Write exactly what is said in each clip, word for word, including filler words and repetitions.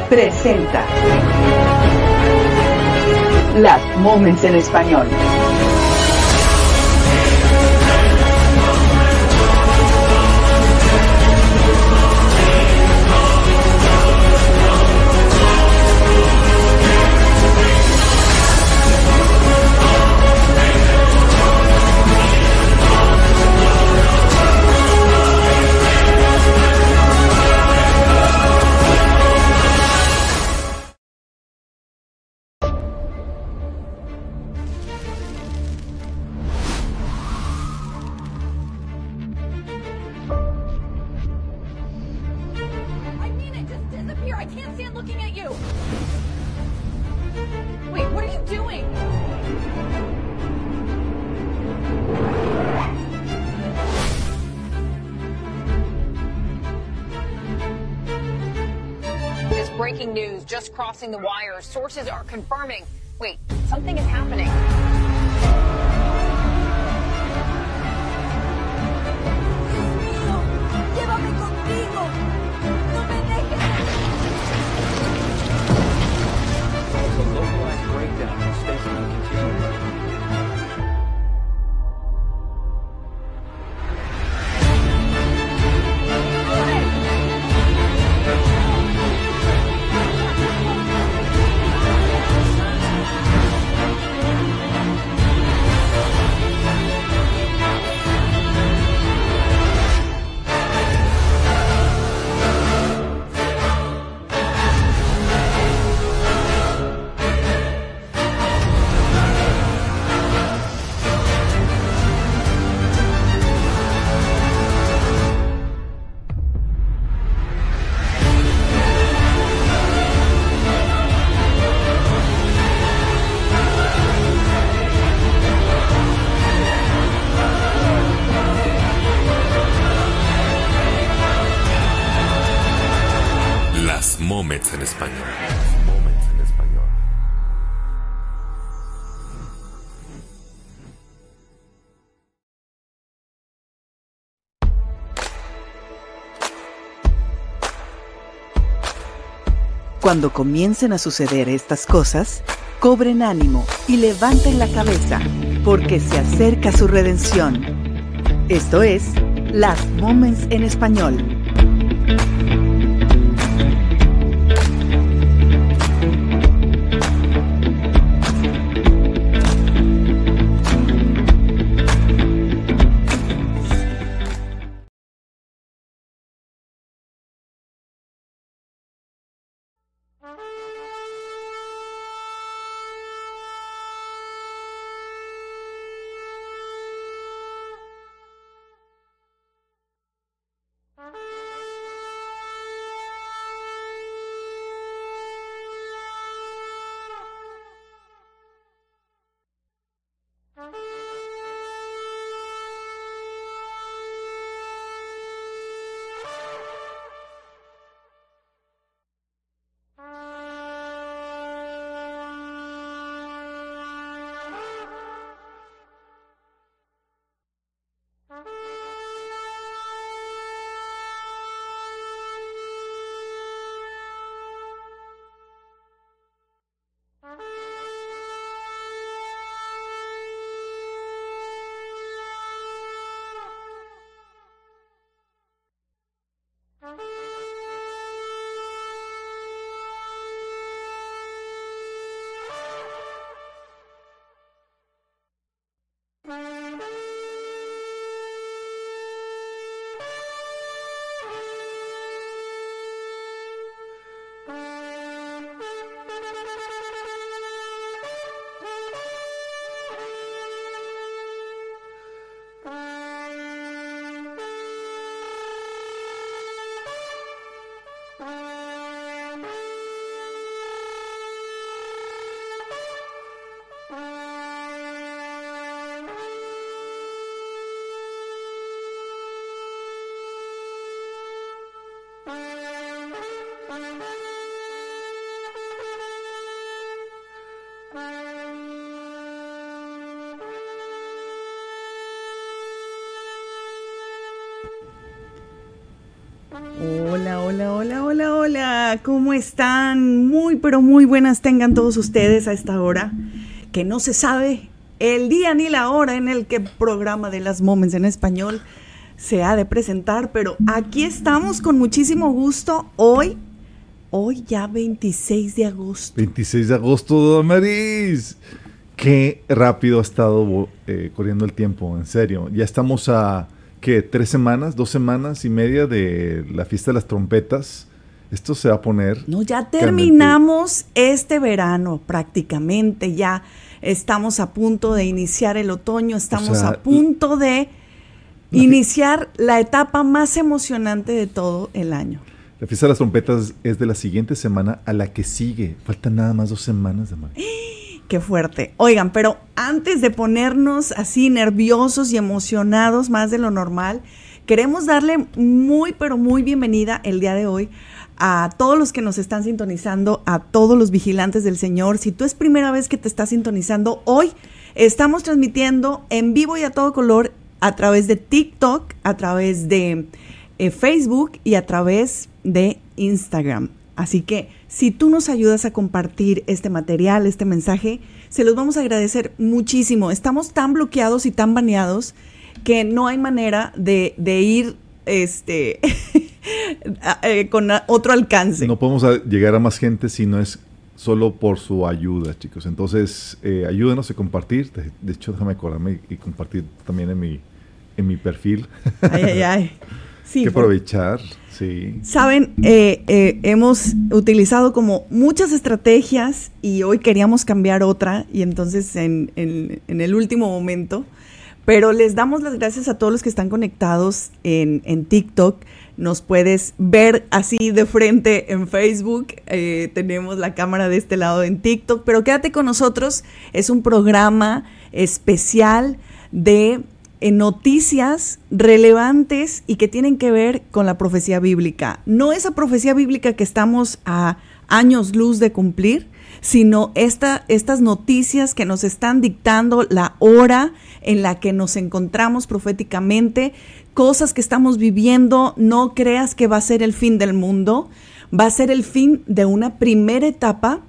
presenta Last Moments en español. Breaking news just crossing the wires. Sources are confirming. Wait, something is happening. Dios mío, llévame contigo. No me dejes. It's a localized breakdown in space continuing. Moments en español. Moments en español. Cuando comiencen a suceder estas cosas, cobren ánimo y levanten la cabeza, porque se acerca su redención. Esto es Last Moments en español. Hola, hola, hola, hola, hola, ¿cómo están? Muy, pero muy buenas tengan todos ustedes a esta hora, que no se sabe el día ni la hora en el que el programa de las Moments en español se ha de presentar, pero aquí estamos con muchísimo gusto hoy, hoy ya veintiséis de agosto. veintiséis de agosto, Damaris. Qué rápido ha estado eh, corriendo el tiempo, en serio. Ya estamos a... ¿Qué? ¿Tres semanas? ¿Dos semanas y media de la fiesta de las trompetas? Esto se va a poner... No, ya terminamos realmente este verano prácticamente, ya estamos a punto de iniciar el otoño, estamos o sea, a punto de la iniciar fi- la etapa más emocionante de todo el año. La fiesta de las trompetas es de la siguiente semana a la que sigue. Faltan nada más dos semanas de más. Qué fuerte. Oigan, pero antes de ponernos así nerviosos y emocionados más de lo normal, queremos darle muy, pero muy bienvenida el día de hoy a todos los que nos están sintonizando, a todos los vigilantes del Señor. Si tú es primera vez que te estás sintonizando, hoy estamos transmitiendo en vivo y a todo color a través de TikTok, a través de eh, Facebook y a través de Instagram. Así que si tú nos ayudas a compartir este material, este mensaje, se los vamos a agradecer muchísimo. Estamos tan bloqueados y tan baneados que no hay manera de, de ir este, con otro alcance. No podemos llegar a más gente si no es solo por su ayuda, chicos. Entonces, eh, ayúdenos a compartir. De, de hecho, déjame acordarme y compartir también en mi, en mi perfil. Ay, ay, ay. Sí, que aprovechar, sí. Saben, eh, eh, hemos utilizado como muchas estrategias y hoy queríamos cambiar otra y entonces en, en, en el último momento, pero les damos las gracias a todos los que están conectados en, en TikTok. Nos puedes ver así de frente en Facebook, eh, tenemos la cámara de este lado en TikTok, pero quédate con nosotros, es un programa especial de... en noticias relevantes y que tienen que ver con la profecía bíblica. No esa profecía bíblica que estamos a años luz de cumplir, sino esta, estas noticias que nos están dictando la hora en la que nos encontramos proféticamente, cosas que estamos viviendo. No creas que va a ser el fin del mundo, va a ser el fin de una primera etapa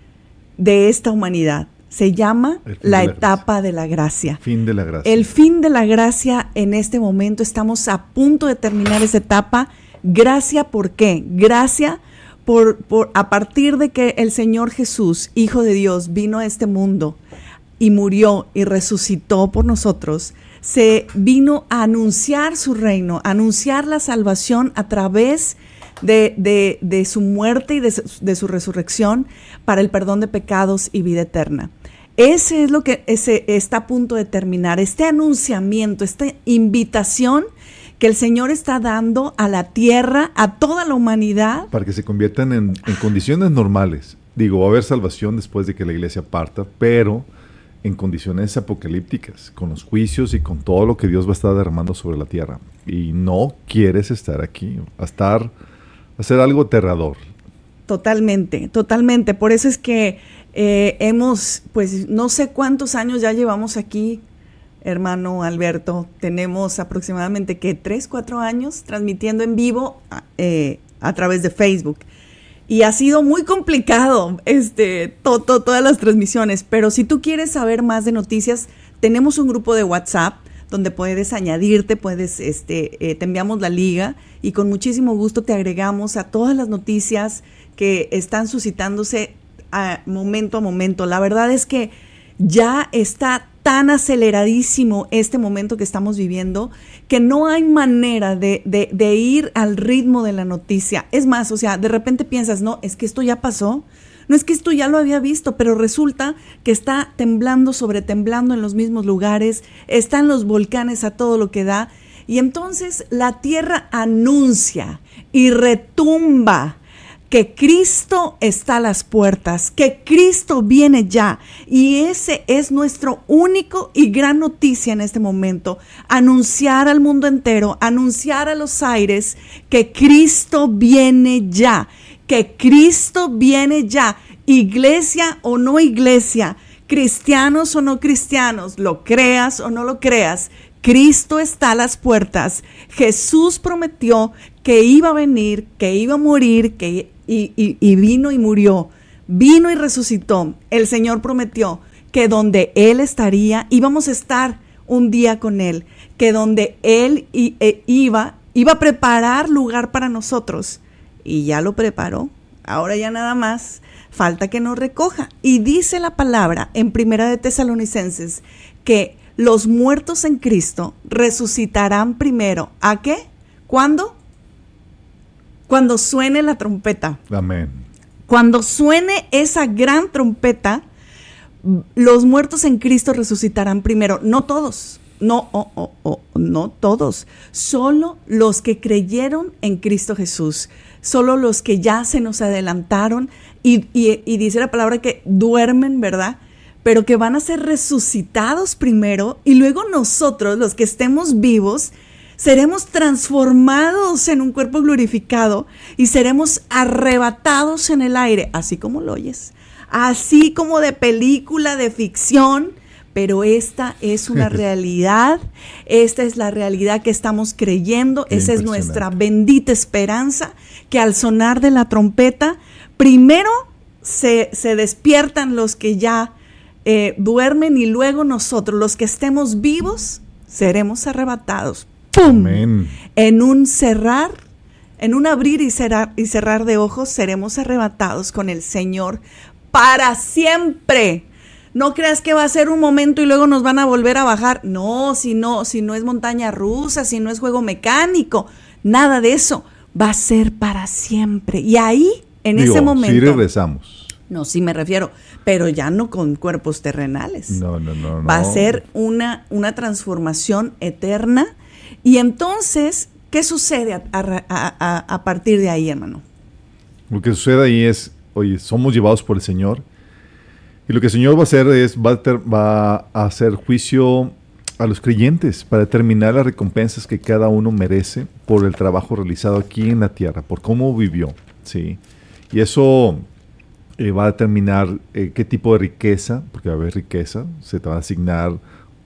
de esta humanidad. Se llama la, la etapa de la gracia. Fin de la gracia. El fin de la gracia en este momento. Estamos a punto de terminar esa etapa. Gracia, ¿por qué? Gracia por, por a partir de que el Señor Jesús, Hijo de Dios, vino a este mundo y murió y resucitó por nosotros. Se vino a anunciar su reino, a anunciar la salvación a través de, de, de su muerte y de su, de su resurrección para el perdón de pecados y vida eterna. Ese es lo que ese está a punto de terminar, este anunciamiento, esta invitación que el Señor está dando a la tierra, a toda la humanidad. Para que se conviertan en, en condiciones normales. Digo, va a haber salvación después de que la iglesia parta, pero en condiciones apocalípticas, con los juicios y con todo lo que Dios va a estar derramando sobre la tierra. Y no quieres estar aquí, a estar, a hacer algo aterrador. Totalmente, totalmente. Por eso es que eh, hemos, pues no sé cuántos años ya llevamos aquí, hermano Alberto. Tenemos aproximadamente, ¿qué? Tres, cuatro años transmitiendo en vivo eh, a través de Facebook. Y ha sido muy complicado este, to, to, todas las transmisiones. Pero si tú quieres saber más de noticias, tenemos un grupo de WhatsApp donde puedes añadirte, puedes, este, eh, te enviamos la liga y con muchísimo gusto te agregamos a todas las noticias que están suscitándose a momento a momento. La verdad es que ya está tan aceleradísimo este momento que estamos viviendo que no hay manera de, de, de ir al ritmo de la noticia. Es más, o sea, de repente piensas, no, es que esto ya pasó, no es que esto ya lo había visto, pero resulta que está temblando sobre temblando en los mismos lugares, están los volcanes a todo lo que da, y entonces la tierra anuncia y retumba que Cristo está a las puertas, que Cristo viene ya, y ese es nuestro único y gran noticia en este momento, anunciar al mundo entero, anunciar a los aires que Cristo viene ya, que Cristo viene ya, iglesia o no iglesia, cristianos o no cristianos, lo creas o no lo creas, Cristo está a las puertas. Jesús prometió que iba a venir, que iba a morir, que, y, y, y vino y murió, vino y resucitó. El Señor prometió que donde Él estaría, íbamos a estar un día con Él, que donde Él i, e, iba, iba a preparar lugar para nosotros. Y ya lo preparó. Ahora ya nada más falta que nos recoja. Y dice la palabra en Primera de Tesalonicenses que los muertos en Cristo resucitarán primero. ¿A qué? ¿Cuándo? Cuando suene la trompeta. Amén. Cuando suene esa gran trompeta, los muertos en Cristo resucitarán primero. No todos, no, oh, oh, oh, no todos. Solo los que creyeron en Cristo Jesús. Solo los que ya se nos adelantaron. Y, y, y dice la palabra que duermen, ¿verdad? Pero que van a ser resucitados primero. Y luego nosotros, los que estemos vivos, seremos transformados en un cuerpo glorificado y seremos arrebatados en el aire, así como lo oyes, así como de película, de ficción, pero esta es una realidad, esta es la realidad que estamos creyendo, Qué esa es nuestra bendita esperanza, que al sonar de la trompeta, primero se, se despiertan los que ya eh, duermen y luego nosotros, los que estemos vivos, seremos arrebatados. ¡Pum! Amén. En un cerrar, en un abrir y cerrar, y cerrar de ojos, seremos arrebatados con el Señor para siempre. No creas que va a ser un momento y luego nos van a volver a bajar. No, si no, si no es montaña rusa, si no es juego mecánico, nada de eso. Va a ser para siempre. Y ahí, en Digo, ese momento. Sí regresamos. No, sí me refiero, pero ya no con cuerpos terrenales. No, no, no, no. Va a ser una, una transformación eterna. Y entonces, ¿qué sucede a, a, a, a partir de ahí, hermano? Lo que sucede ahí es, oye, somos llevados por el Señor. Y lo que el Señor va a hacer es, va a, ter, va a hacer juicio a los creyentes para determinar las recompensas que cada uno merece por el trabajo realizado aquí en la tierra, por cómo vivió, ¿sí? Y eso eh, va a determinar eh, qué tipo de riqueza, porque va a haber riqueza, se te va a asignar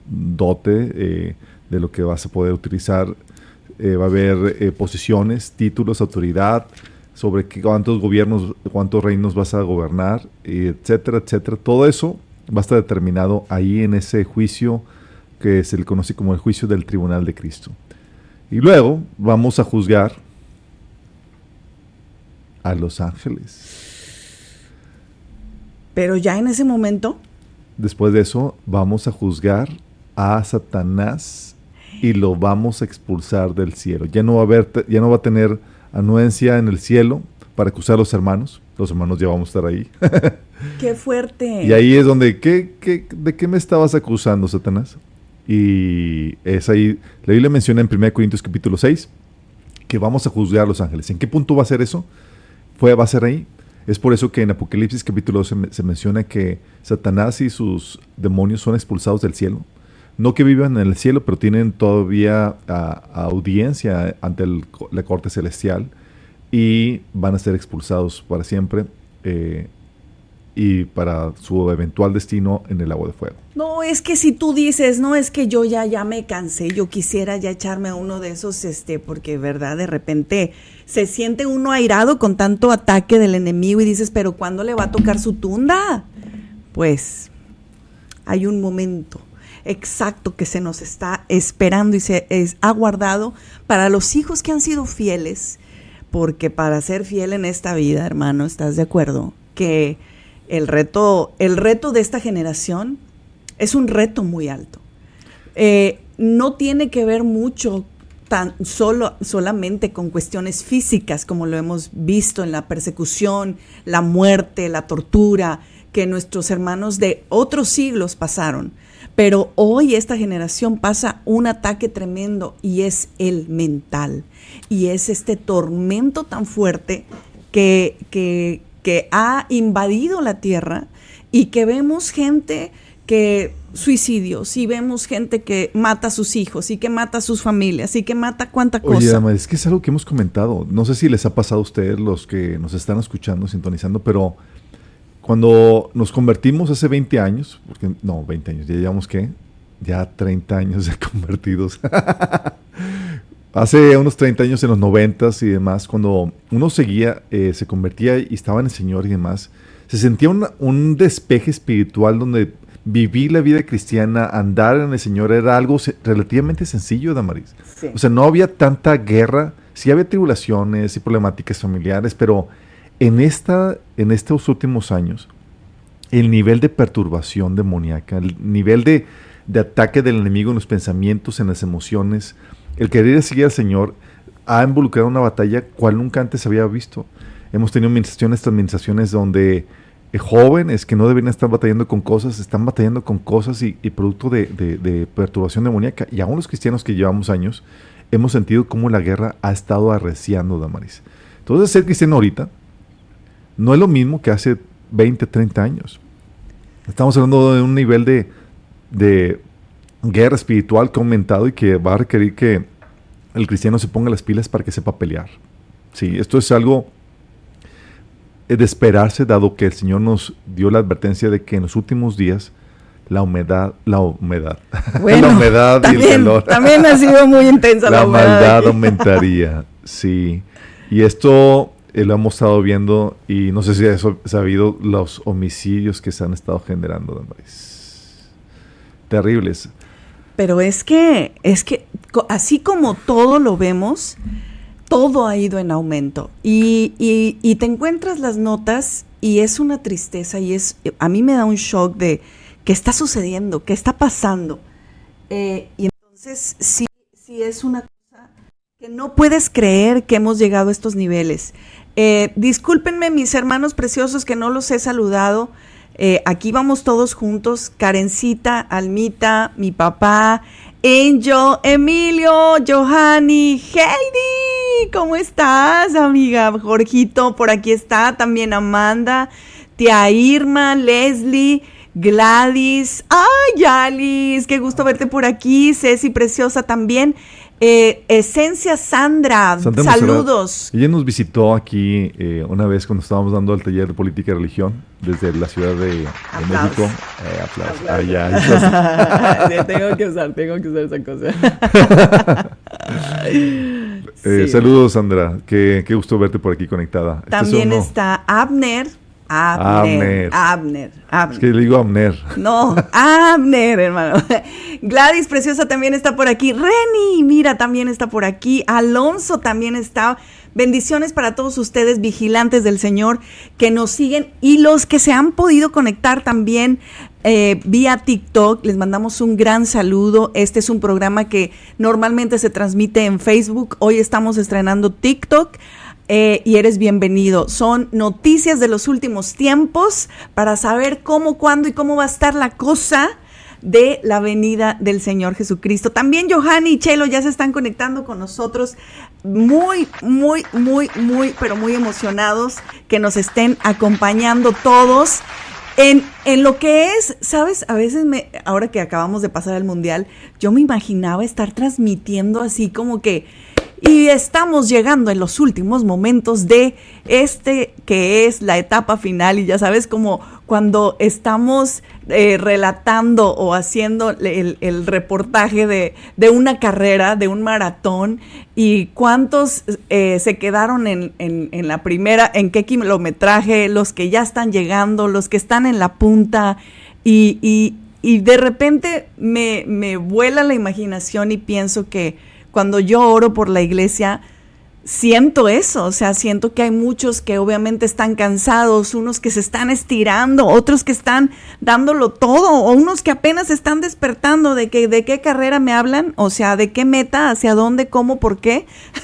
dote eh, de lo que vas a poder utilizar, eh, va a haber eh, posiciones, títulos, autoridad, sobre qué, cuántos gobiernos, cuántos reinos vas a gobernar, etcétera, etcétera. Todo eso va a estar determinado ahí en ese juicio que se le conoce como el juicio del tribunal de Cristo. Y luego vamos a juzgar a los ángeles. Pero ya en ese momento. Después de eso vamos a juzgar a Satanás y lo vamos a expulsar del cielo. Ya no va a haber, ya no va a tener anuencia en el cielo para acusar a los hermanos. Los hermanos ya vamos a estar ahí. ¡Qué fuerte! Y ahí es donde, ¿qué, qué, ¿de qué me estabas acusando, Satanás? Y es ahí, la Biblia menciona en primera Corintios capítulo seis que vamos a juzgar a los ángeles. ¿En qué punto va a ser eso? Fue, va a ser ahí. Es por eso que en Apocalipsis capítulo dos se, se menciona que Satanás y sus demonios son expulsados del cielo. No que vivan en el cielo, pero tienen todavía a, a audiencia ante el, la corte celestial y van a ser expulsados para siempre eh, y para su eventual destino en el lago de fuego. No, es que si tú dices, no, es que yo ya, ya me cansé, yo quisiera ya echarme a uno de esos, este, porque, ¿verdad? De repente se siente uno airado con tanto ataque del enemigo y dices, pero ¿cuándo le va a tocar su tunda? Pues hay un momento exacto que se nos está esperando y se es aguardado para los hijos que han sido fieles, porque para ser fiel en esta vida, hermano, ¿estás de acuerdo? Que el reto, el reto de esta generación es un reto muy alto. Eh, no tiene que ver mucho tan solo, solamente con cuestiones físicas, como lo hemos visto en la persecución, la muerte, la tortura, que nuestros hermanos de otros siglos pasaron. Pero hoy esta generación pasa un ataque tremendo y es el mental. Y es este tormento tan fuerte que, que, que ha invadido la tierra y que vemos gente que suicidios y vemos gente que mata a sus hijos y que mata a sus familias y que mata cuánta cosa. Oye, Dama, es que es algo que hemos comentado. No sé si les ha pasado a ustedes, los que nos están escuchando, sintonizando, pero cuando nos convertimos hace veinte años, porque no, veinte años, ya llevamos, ¿qué? Ya treinta años de convertidos. Hace unos treinta años, en los noventas y demás, cuando uno seguía, eh, se convertía y estaba en el Señor y demás, se sentía una, un despeje espiritual donde vivir la vida cristiana, andar en el Señor, era algo se, relativamente sencillo, Damaris. Sí. O sea, no había tanta guerra, sí había tribulaciones y problemáticas familiares, pero en, esta, en estos últimos años, el nivel de perturbación demoníaca, el nivel de, de ataque del enemigo en los pensamientos, en las emociones, el querer seguir al Señor ha involucrado una batalla cual nunca antes había visto. Hemos tenido administraciones, administraciones donde eh, jóvenes que no deberían estar batallando con cosas, están batallando con cosas y, y producto de, de, de perturbación demoníaca. Y aún los cristianos que llevamos años, hemos sentido cómo la guerra ha estado arreciando, Damaris. Entonces, ser cristiano ahorita no es lo mismo que hace veinte, treinta años. Estamos hablando de un nivel de, de guerra espiritual que ha aumentado y que va a requerir que el cristiano se ponga las pilas para que sepa pelear. Sí, esto es algo de esperarse, dado que el Señor nos dio la advertencia de que en los últimos días la humedad, la humedad, Bueno, la humedad también, y el calor, también ha sido muy intensa la, la humedad maldad aquí. aumentaría. Sí, y esto eh, lo hemos estado viendo y no sé si has sabido los homicidios que se han estado generando, Damaris. Terribles. Pero es que, es que co- así como todo lo vemos, todo ha ido en aumento. Y, y, y te encuentras las notas y es una tristeza y es, a mí me da un shock de qué está sucediendo, qué está pasando. Eh, y entonces sí, sí es una cosa que no puedes creer que hemos llegado a estos niveles. Eh, discúlpenme, mis hermanos preciosos, que no los he saludado. Eh, aquí vamos todos juntos, Karencita, Almita, mi papá, Angel, Emilio, Johanny, Heidi, ¿cómo estás, amiga? Jorgito, por aquí está, también Amanda, tía Irma, Leslie, Gladys, ay, Alice, qué gusto verte por aquí, Ceci, preciosa también. Eh, Esencia Sandra, Santa saludos. Monserrat, ella nos visitó aquí eh, una vez cuando estábamos dando el taller de política y religión desde la ciudad de, de México. Eh, aplausos. Ah, ya, Sí, tengo que usar, tengo que usar esa cosa. eh, Sí. Saludos, Sandra. Qué, qué gusto verte por aquí conectada. Este También es uno- está Abner. Abner. Abner. Abner. Abner. Es que le digo Abner. No, Abner, hermano. Gladys Preciosa también está por aquí. Reni, mira, también está por aquí. Alonso también está. Bendiciones para todos ustedes, vigilantes del Señor, que nos siguen y los que se han podido conectar también eh, vía TikTok. Les mandamos un gran saludo. Este es un programa que normalmente se transmite en Facebook. Hoy estamos estrenando TikTok. Eh, y eres bienvenido. Son noticias de los últimos tiempos para saber cómo, cuándo y cómo va a estar la cosa de la venida del Señor Jesucristo. También Johanny y Chelo ya se están conectando con nosotros, muy, muy, muy, muy, pero muy emocionados que nos estén acompañando todos en, en lo que es, ¿sabes? A veces, me, ahora que acabamos de pasar al Mundial, yo me imaginaba estar transmitiendo así como que y estamos llegando en los últimos momentos de este que es la etapa final y ya sabes, como cuando estamos eh, relatando o haciendo el, el reportaje de, de una carrera, de un maratón y cuántos eh, se quedaron en, en, en la primera, en qué kilometraje, los que ya están llegando, los que están en la punta y, y, y de repente me, me vuela la imaginación y pienso que cuando yo oro por la iglesia, siento eso, o sea, siento que hay muchos que obviamente están cansados, unos que se están estirando, otros que están dándolo todo, o unos que apenas están despertando de que de qué carrera me hablan, o sea, de qué meta, hacia dónde, cómo, por qué.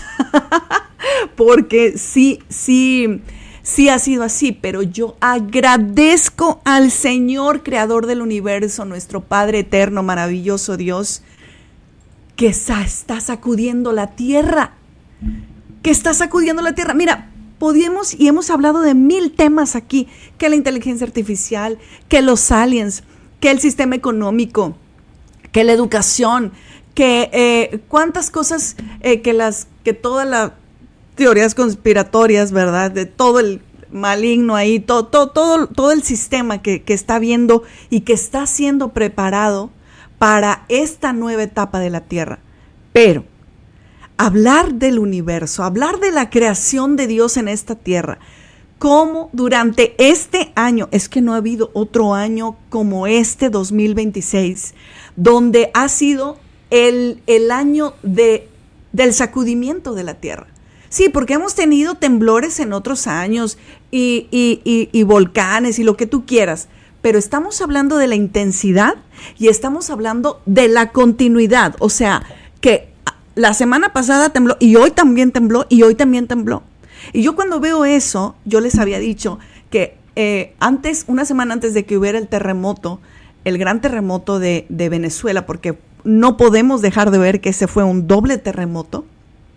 Porque sí, sí, sí ha sido así, pero yo agradezco al Señor, creador del universo, nuestro Padre eterno, maravilloso Dios, que está sacudiendo la tierra, que está sacudiendo la tierra. Mira, podíamos y hemos hablado de mil temas aquí, que la inteligencia artificial, que los aliens, que el sistema económico, que la educación, que eh, cuántas cosas, eh, que las, que todas las teorías conspiratorias, ¿verdad? De todo el maligno ahí, todo, todo, todo, todo el sistema que, que está viendo y que está siendo preparado para esta nueva etapa de la tierra. Pero hablar del universo, hablar de la creación de Dios en esta tierra. Cómo durante este año, es que no ha habido otro año como este dos mil veintiséis, donde ha sido el, el año de, del sacudimiento de la tierra. Sí, porque hemos tenido temblores en otros años y, y, y, y volcanes y lo que tú quieras, pero estamos hablando de la intensidad y estamos hablando de la continuidad. O sea, que la semana pasada tembló y hoy también tembló y hoy también tembló. Y yo cuando veo eso, yo les había dicho que eh, antes, una semana antes de que hubiera el terremoto, el gran terremoto de, de Venezuela, porque no podemos dejar de ver que ese fue un doble terremoto,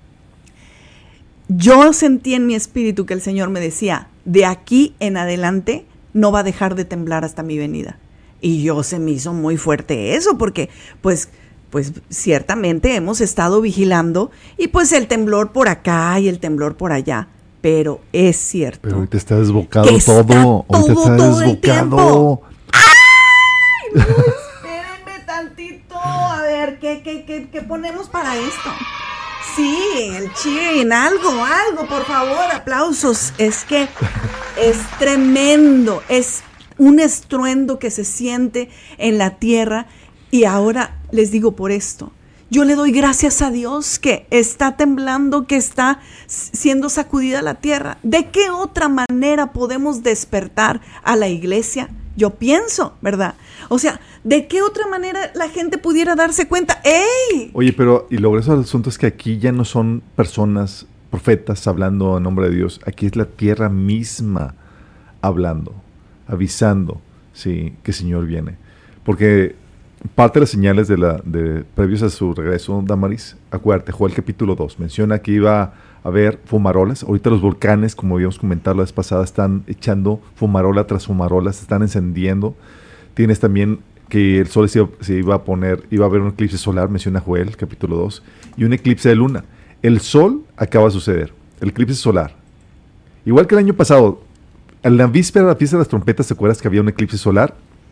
yo sentí en mi espíritu que el Señor me decía, de aquí en adelante no va a dejar de temblar hasta mi venida. Y yo se me hizo muy fuerte eso, porque pues... pues ciertamente hemos estado vigilando y pues el temblor por acá y el temblor por allá, pero es cierto. Pero hoy te está desbocado que está todo, hoy te todo, está todo el desbocado. tiempo. ¡Ay! No, espérenme tantito, a ver, ¿qué, qué, qué, qué ponemos para esto? Sí, el cheering, algo, algo, por favor, aplausos. Es que es tremendo, es un estruendo que se siente en la tierra. Y ahora les digo por esto, yo le doy gracias a Dios que está temblando, que está siendo sacudida la tierra. ¿De qué otra manera podemos despertar a la iglesia? Yo pienso, ¿verdad? O sea, ¿de qué otra manera la gente pudiera darse cuenta? ¡Ey! Oye, pero y lo grueso del asunto es que aquí ya no son personas, profetas hablando en nombre de Dios. Aquí es la tierra misma hablando, avisando, sí, que el Señor viene. Porque parte de las señales de la de previos a su regreso, Damaris, acuérdate, Joel capítulo dos, menciona que iba a haber fumarolas. Ahorita los volcanes, como habíamos comentado la vez pasada, están echando fumarola tras fumarola, se están encendiendo. Tienes también que el sol se iba, se iba a poner, iba a haber un eclipse solar, menciona Joel capítulo dos, y un eclipse de luna. El sol acaba de suceder, el eclipse solar. Igual que el año pasado, en la víspera de la fiesta de las trompetas, ¿te acuerdas que había un eclipse solar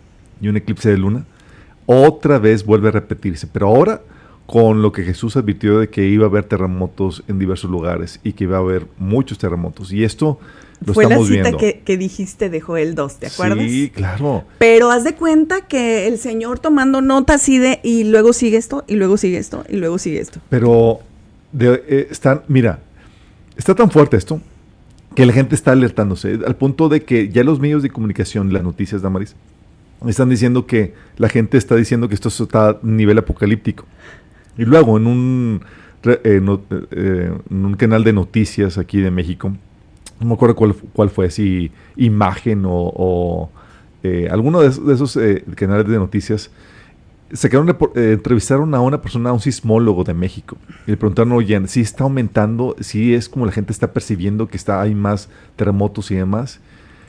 y un eclipse de luna? Otra vez vuelve a repetirse, pero ahora con lo que Jesús advirtió de que iba a haber terremotos en diversos lugares y que iba a haber muchos terremotos. Y esto lo Fue estamos la cita viendo. que, que dijiste de Joel dos, ¿te acuerdas? Sí, claro. Pero haz de cuenta que el Señor tomando nota así de, y luego sigue esto, y luego sigue esto, y luego sigue esto. Pero de, eh, están, mira, está tan fuerte esto que la gente está alertándose, al punto de que ya los medios de comunicación, las noticias, Damaris, están diciendo que la gente está diciendo que esto está a nivel apocalíptico. Y luego en un, eh, no, eh, en un canal de noticias aquí de México, no me acuerdo cuál, cuál fue, si Imagen o, o eh, alguno de esos, de esos eh, canales de noticias, sacaron, eh, entrevistaron a una persona, a un sismólogo de México, y le preguntaron, oye, si está aumentando, si es como la gente está percibiendo que está, hay más terremotos y demás.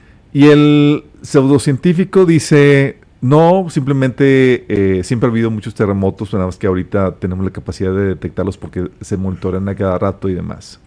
Y el pseudocientífico dice, no, simplemente eh, siempre ha habido muchos terremotos, nada más que ahorita tenemos la capacidad de detectarlos porque se monitorean a cada rato y demás.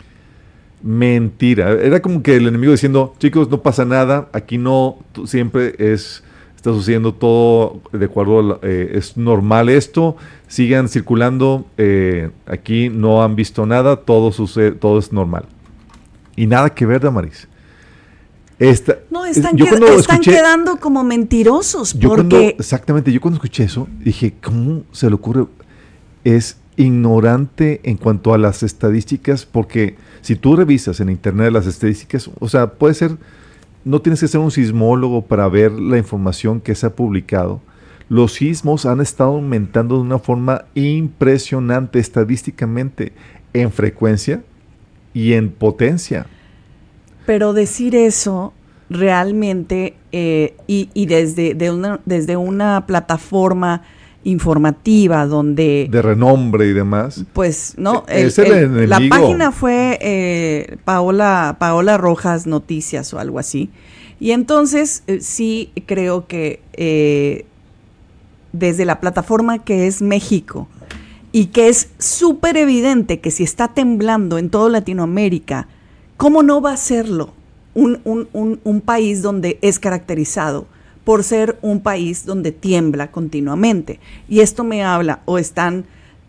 Mentira. Era como que el enemigo diciendo, chicos, no pasa nada, aquí no, siempre es, está sucediendo todo de acuerdo, a la, eh, es normal esto, sigan circulando, eh, aquí no han visto nada, todo sucede, todo es normal. Y nada que ver, Damaris. Esta, no, están, yo qued- cuando están escuché, quedando como mentirosos. yo porque cuando, exactamente, yo cuando escuché eso, dije, ¿cómo se le ocurre? Es ignorante en cuanto a las estadísticas, porque si tú revisas en internet las estadísticas, o sea, puede ser, no tienes que ser un sismólogo para ver la información que se ha publicado. Los sismos han estado aumentando de una forma impresionante estadísticamente, en frecuencia y en potencia. Pero decir eso realmente, eh, y, y desde, de una, desde una plataforma informativa donde... de renombre y demás. Pues, ¿no? El, el, el el, la página fue eh, Paola, Paola Rojas Noticias o algo así. Y entonces eh, sí creo que eh, desde la plataforma que es México, y que es súper evidente que si está temblando en toda Latinoamérica, ¿cómo no va a serlo un, un, un, un país donde es caracterizado por ser un país donde tiembla continuamente? Y esto me habla, o están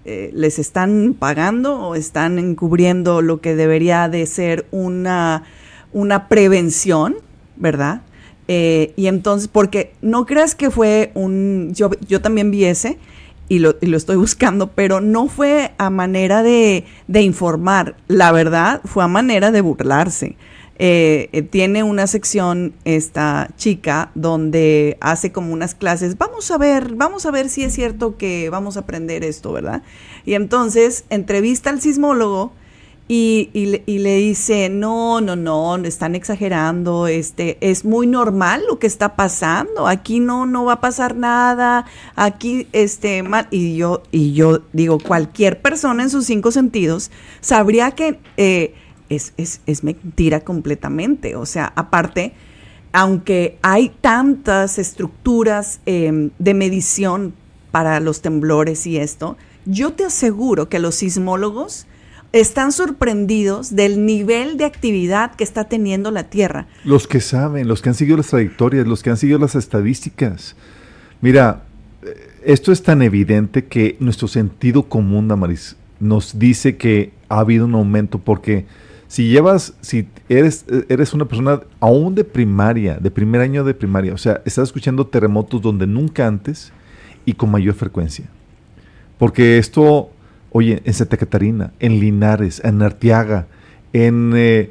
eh, les están pagando o están encubriendo lo que debería de ser una, una prevención, ¿verdad? Eh, y entonces, porque no creas que fue un, yo, yo también vi ese y lo, y lo estoy buscando, pero no fue a manera de, de informar, la verdad fue a manera de burlarse. Eh, eh, tiene una sección esta chica donde hace como unas clases, vamos a ver, vamos a ver si es cierto que vamos a aprender esto, ¿verdad? Y entonces entrevista al sismólogo y, y, le, y le dice, no, no, no, están exagerando, este, es muy normal lo que está pasando, aquí no, no va a pasar nada, aquí, este, mal, y yo, y yo digo, cualquier persona en sus cinco sentidos sabría que, eh, Es, es, es mentira completamente. O sea, aparte, aunque hay tantas estructuras eh, de medición para los temblores y esto, yo te aseguro que los sismólogos están sorprendidos del nivel de actividad que está teniendo la Tierra. Los que saben, los que han seguido las trayectorias, los que han seguido las estadísticas. Mira, esto es tan evidente que nuestro sentido común, Damaris, nos dice que ha habido un aumento porque si llevas, si eres, eres una persona aún de primaria, de primer año de primaria, o sea, estás escuchando terremotos donde nunca antes y con mayor frecuencia. Porque esto, oye, en Santa Catarina, en Linares, en Arteaga, en eh,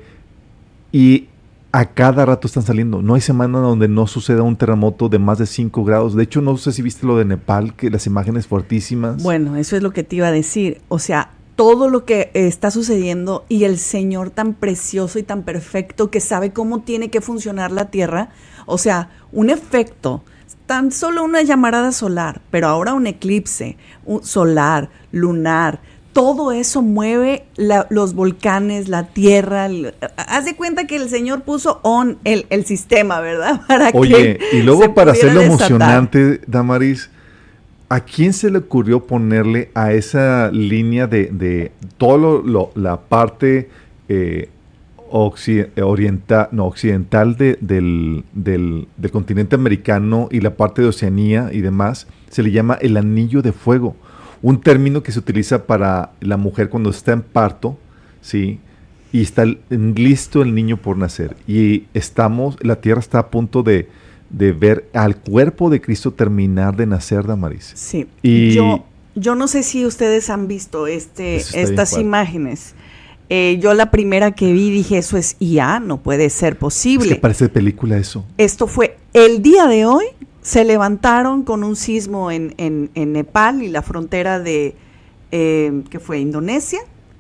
y a cada rato están saliendo. No hay semana donde no suceda un terremoto de más de cinco grados. De hecho, no sé si viste lo de Nepal, que las imágenes fuertísimas. Bueno, eso es lo que te iba a decir. O sea, todo lo que está sucediendo y el Señor tan precioso y tan perfecto que sabe cómo tiene que funcionar la Tierra. O sea, un efecto, tan solo una llamarada solar, pero ahora un eclipse un solar, lunar, todo eso mueve la, los volcanes, la Tierra. El, haz de cuenta que el Señor puso on el, el sistema, ¿verdad? Para Oye, que y luego se para hacerlo desatar. emocionante, Damaris, ¿a quién se le ocurrió ponerle a esa línea de, de todo lo, lo, la parte eh, occi- oriental, no, occidental de, del, del, del continente americano y la parte de Oceanía y demás? Se le llama el anillo de fuego, un término que se utiliza para la mujer cuando está en parto, ¿sí? Y está listo el niño por nacer. Y estamos, la Tierra está a punto de de ver al cuerpo de Cristo terminar de nacer, Damaris. Sí, y yo, yo no sé si ustedes han visto este, estas imágenes. Eh, yo la primera que vi dije, eso es I A, no puede ser posible. Es que parece película eso. Esto fue el día de hoy, se levantaron con un sismo en, en, en Nepal y la frontera de, eh, que fue Indonesia,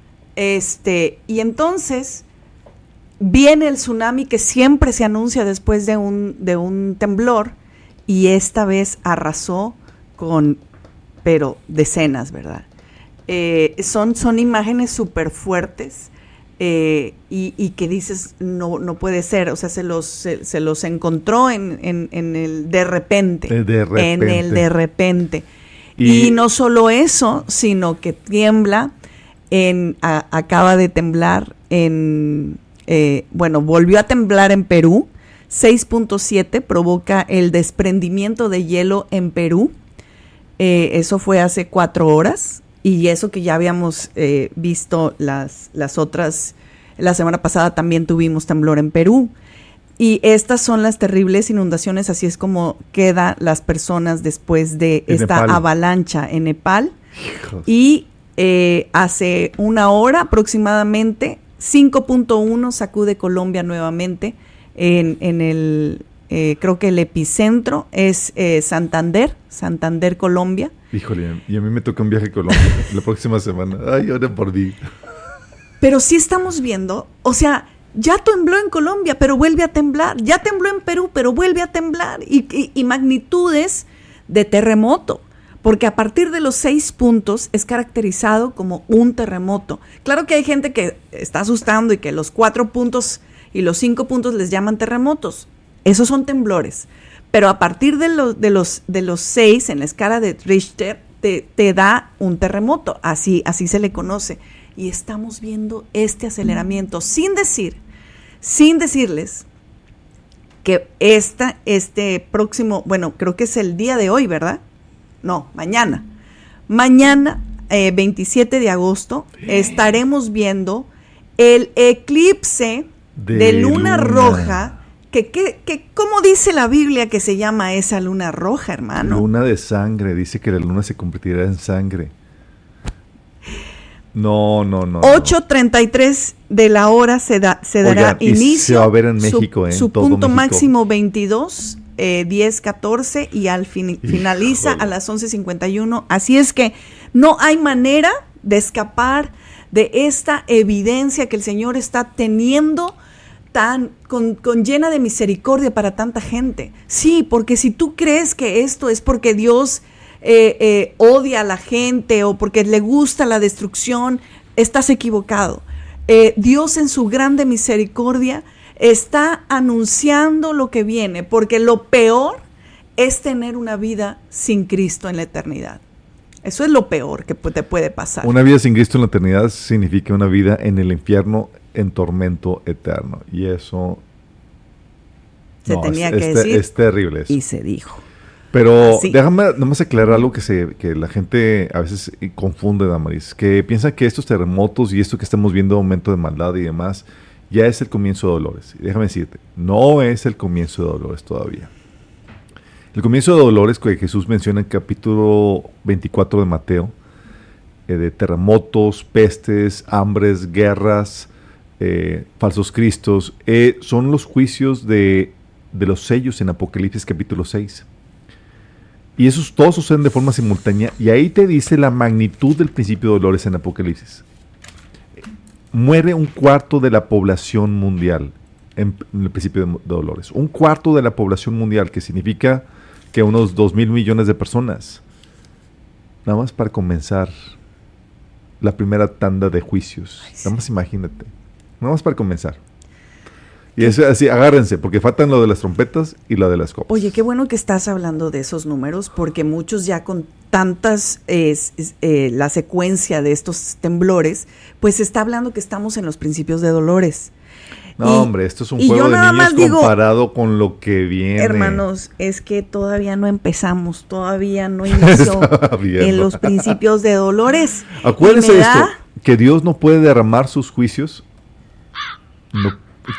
este, y entonces viene el tsunami que siempre se anuncia después de un, de un temblor y esta vez arrasó con, pero decenas, ¿verdad? Eh, son, son imágenes súper fuertes eh, y, y que dices, no, no puede ser, o sea, se los, se, se los encontró en, en, en el de repente, de, de repente, en el de repente. Y, y no solo eso, sino que tiembla, en, a, acaba de temblar en... Eh, bueno, volvió a temblar en Perú, seis punto siete provoca el desprendimiento de hielo en Perú, eh, eso fue hace cuatro horas, y eso que ya habíamos eh, visto las, las otras, la semana pasada también tuvimos temblor en Perú, y estas son las terribles inundaciones, así es como quedan las personas después de en esta Nepal. avalancha en Nepal, Hijos. y eh, hace una hora aproximadamente, cinco punto uno sacude Colombia nuevamente en, en el, eh, creo que el epicentro es eh, Santander, Santander, Colombia. Híjole, y a mí me toca un viaje a Colombia la próxima semana. Ay, oren por mí. Pero sí estamos viendo, o sea, ya tembló en Colombia, pero vuelve a temblar. Ya tembló en Perú, pero vuelve a temblar. Y, y, y magnitudes de terremoto. Porque a partir de los seis puntos es caracterizado como un terremoto. Claro que hay gente que está asustando y que los cuatro puntos y los cinco puntos les llaman terremotos. Esos son temblores. Pero a partir de, lo, de, los, de los seis en la escala de Richter te, te da un terremoto. Así, así se le conoce. Y estamos viendo este aceleramiento sin decir, sin decirles que esta, este próximo, bueno, creo que es el día de hoy, ¿verdad? No, mañana. Mañana eh, veintisiete de agosto, estaremos viendo el eclipse de, de luna, luna roja. Que, que, que, ¿Cómo dice la Biblia que se llama esa luna roja, hermano? Luna de sangre, dice que la luna se convertirá en sangre. No, no, no. ocho treinta y tres de la hora se, da, se dará Oigan, inicio. Y se va a ver en México, su, en su todo punto México. máximo veintidós, eh, diez catorce y al fin, finaliza Híjole. a las once cincuenta y uno. Así es que no hay manera de escapar de esta evidencia que el Señor está teniendo tan con, con llena de misericordia para tanta gente. Sí, porque si tú crees que esto es porque Dios Eh, eh, odia a la gente o porque le gusta la destrucción, estás equivocado. Eh, Dios en su grande misericordia está anunciando lo que viene, porque lo peor es tener una vida sin Cristo en la eternidad. Eso es lo peor que te puede pasar. Una vida sin Cristo en la eternidad significa una vida en el infierno en tormento eterno. Y eso se no, tenía es, que es, decir es terrible eso. Y se dijo. Pero Así. déjame nomás aclarar algo que se que la gente a veces confunde, Damaris, que piensan que estos terremotos y esto que estamos viendo, aumento de maldad y demás, ya es el comienzo de dolores. Y déjame decirte, no es el comienzo de dolores todavía. El comienzo de dolores que Jesús menciona en el capítulo veinticuatro de Mateo, eh, de terremotos, pestes, hambres, guerras, eh, falsos cristos, eh, son los juicios de, de los sellos en Apocalipsis capítulo seis. Y esos todos suceden de forma simultánea. Y ahí te dice la magnitud del principio de dolores en Apocalipsis. Muere un cuarto de la población mundial en, en el principio de, de dolores. Un cuarto de la población mundial, que significa que unos dos mil millones de personas. Nada más para comenzar la primera tanda de juicios. Ay, sí. Nada más imagínate. Nada más para comenzar. Y es así, agárrense, porque faltan lo de las trompetas y lo de las copas. Oye, qué bueno que estás hablando de esos números, porque muchos ya con tantas, eh, eh, la secuencia de estos temblores, pues se está hablando que estamos en los principios de dolores. No, y, hombre, esto es un juego de niños comparado digo, con lo que viene. Hermanos, es que todavía no empezamos, todavía no inició en los principios de dolores. Acuérdense de esto, da... que Dios no puede derramar sus juicios. No,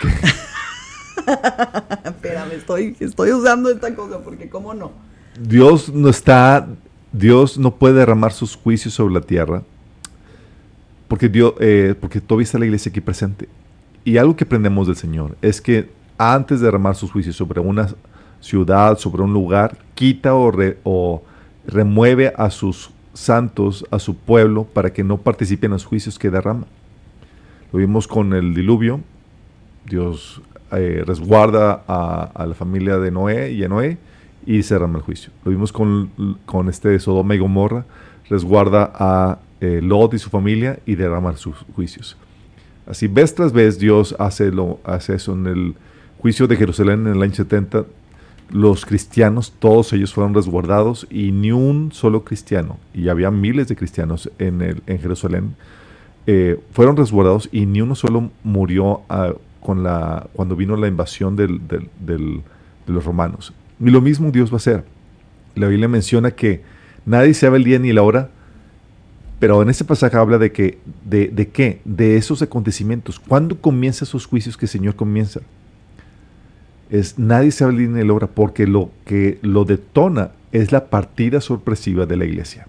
Espérame, estoy, estoy usando esta cosa porque cómo no. Dios no está, Dios no puede derramar sus juicios sobre la tierra porque Dios, eh, porque todavía está la iglesia aquí presente. Y algo que aprendemos del Señor es que antes de derramar sus juicios sobre una ciudad, sobre un lugar, quita o, re, o remueve a sus santos, a su pueblo, para que no participen en los juicios que derrama. Lo vimos con el diluvio. Dios eh, resguarda a, a la familia de Noé y a Noé y se derrama el juicio. Lo vimos con, con este Sodoma y Gomorra. Resguarda a eh, Lot y su familia y derrama sus juicios. Así vez tras vez Dios hace, lo, hace eso. En el juicio de Jerusalén en el año setenta, los cristianos, todos ellos fueron resguardados y ni un solo cristiano, y había miles de cristianos en, el, en Jerusalén, eh, fueron resguardados y ni uno solo murió a, con la, cuando vino la invasión del, del, del, de los romanos. Y lo mismo Dios va a hacer. La Biblia menciona que nadie sabe el día ni la hora, pero en este pasaje habla de que, de, de qué, de esos acontecimientos. ¿Cuándo comienzan esos juicios que el Señor comienza? Es nadie sabe el día ni la hora, porque lo que lo detona es la partida sorpresiva de la iglesia.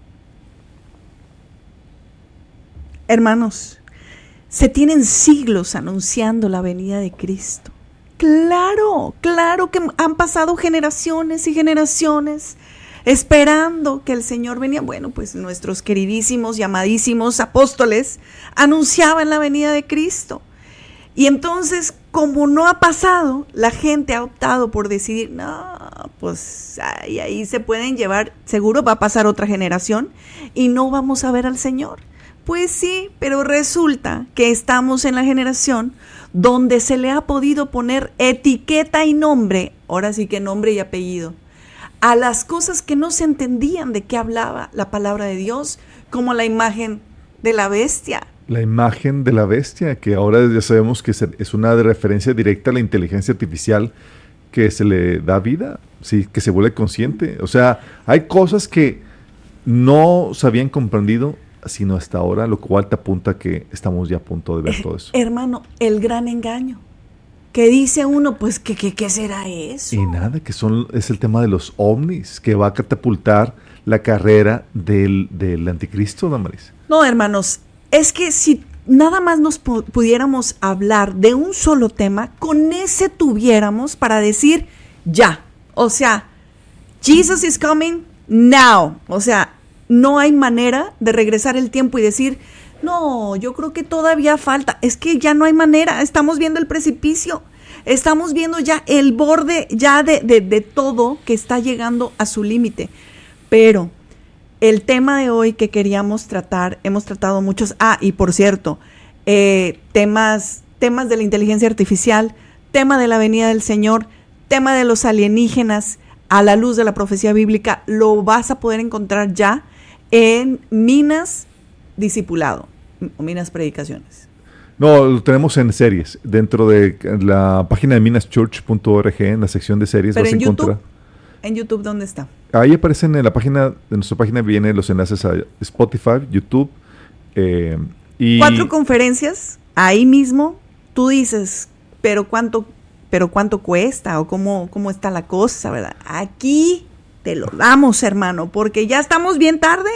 Hermanos, se tienen siglos anunciando la venida de Cristo. Claro, claro que han pasado generaciones y generaciones esperando que el Señor venía. Bueno, pues nuestros queridísimos y amadísimos apóstoles anunciaban la venida de Cristo. Y entonces, como no ha pasado, la gente ha optado por decidir, no, pues ahí, ahí se pueden llevar, seguro va a pasar otra generación y no vamos a ver al Señor. Pues sí, pero resulta que estamos en la generación donde se le ha podido poner etiqueta y nombre, ahora sí que nombre y apellido, a las cosas que no se entendían de qué hablaba la palabra de Dios, como la imagen de la bestia. La imagen de la bestia, que ahora ya sabemos que es una referencia directa a la inteligencia artificial que se le da vida, sí, que se vuelve consciente. O sea, hay cosas que no se habían comprendido sino hasta ahora, lo cual te apunta que estamos ya a punto de ver Eh, todo eso. hermano, el gran engaño. Que dice uno, pues, ¿qué, qué, qué será eso? Y nada, que son es el tema de los ovnis, que va a catapultar la carrera del, del anticristo, Damaris. No, hermanos, es que si nada más nos pu- pudiéramos hablar de un solo tema, con ese tuviéramos para decir ya. O sea, Jesus is coming now. O sea, no hay manera de regresar el tiempo y decir, no, yo creo que todavía falta. Es que ya no hay manera. Estamos viendo el precipicio. Estamos viendo ya el borde ya de, de, de todo que está llegando a su límite. Pero el tema de hoy que queríamos tratar, hemos tratado muchos, ah, y por cierto, eh, temas, temas de la inteligencia artificial, tema de la venida del Señor, tema de los alienígenas, a la luz de la profecía bíblica, lo vas a poder encontrar ya en Minas Discipulado, o Minas Predicaciones. No, lo tenemos en series, dentro de la página de minas church punto org, en la sección de series. Pero vas en a encontrar. YouTube, en YouTube, ¿dónde está? Ahí aparecen en la página, de nuestra página vienen los enlaces a Spotify, YouTube, eh, y... Cuatro conferencias, ahí mismo, tú dices, pero cuánto, pero cuánto cuesta, o cómo, cómo está la cosa, ¿verdad? Aquí te lo damos, hermano, porque ya estamos bien tarde.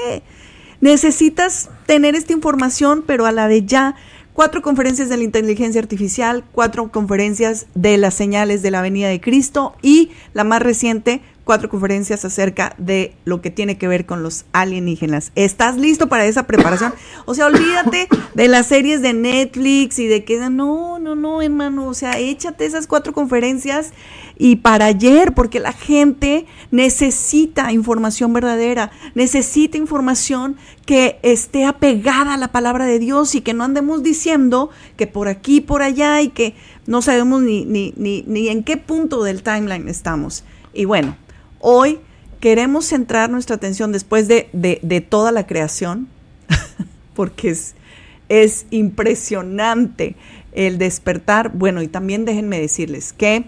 Necesitas tener esta información, pero a la de ya. Cuatro conferencias de la inteligencia artificial, cuatro conferencias de las señales de la venida de Cristo y la más reciente, cuatro conferencias acerca de lo que tiene que ver con los alienígenas. ¿Estás listo para esa preparación? O sea, olvídate de las series de Netflix y de que no, no, no, hermano, o sea, échate esas cuatro conferencias y para ayer, porque la gente necesita información verdadera, necesita información que esté apegada a la palabra de Dios y que no andemos diciendo que por aquí, por allá y que no sabemos ni, ni, ni, ni en qué punto del timeline estamos. Y bueno, hoy queremos centrar nuestra atención después de, de, de toda la creación, porque es, es impresionante el despertar. Bueno, y también déjenme decirles que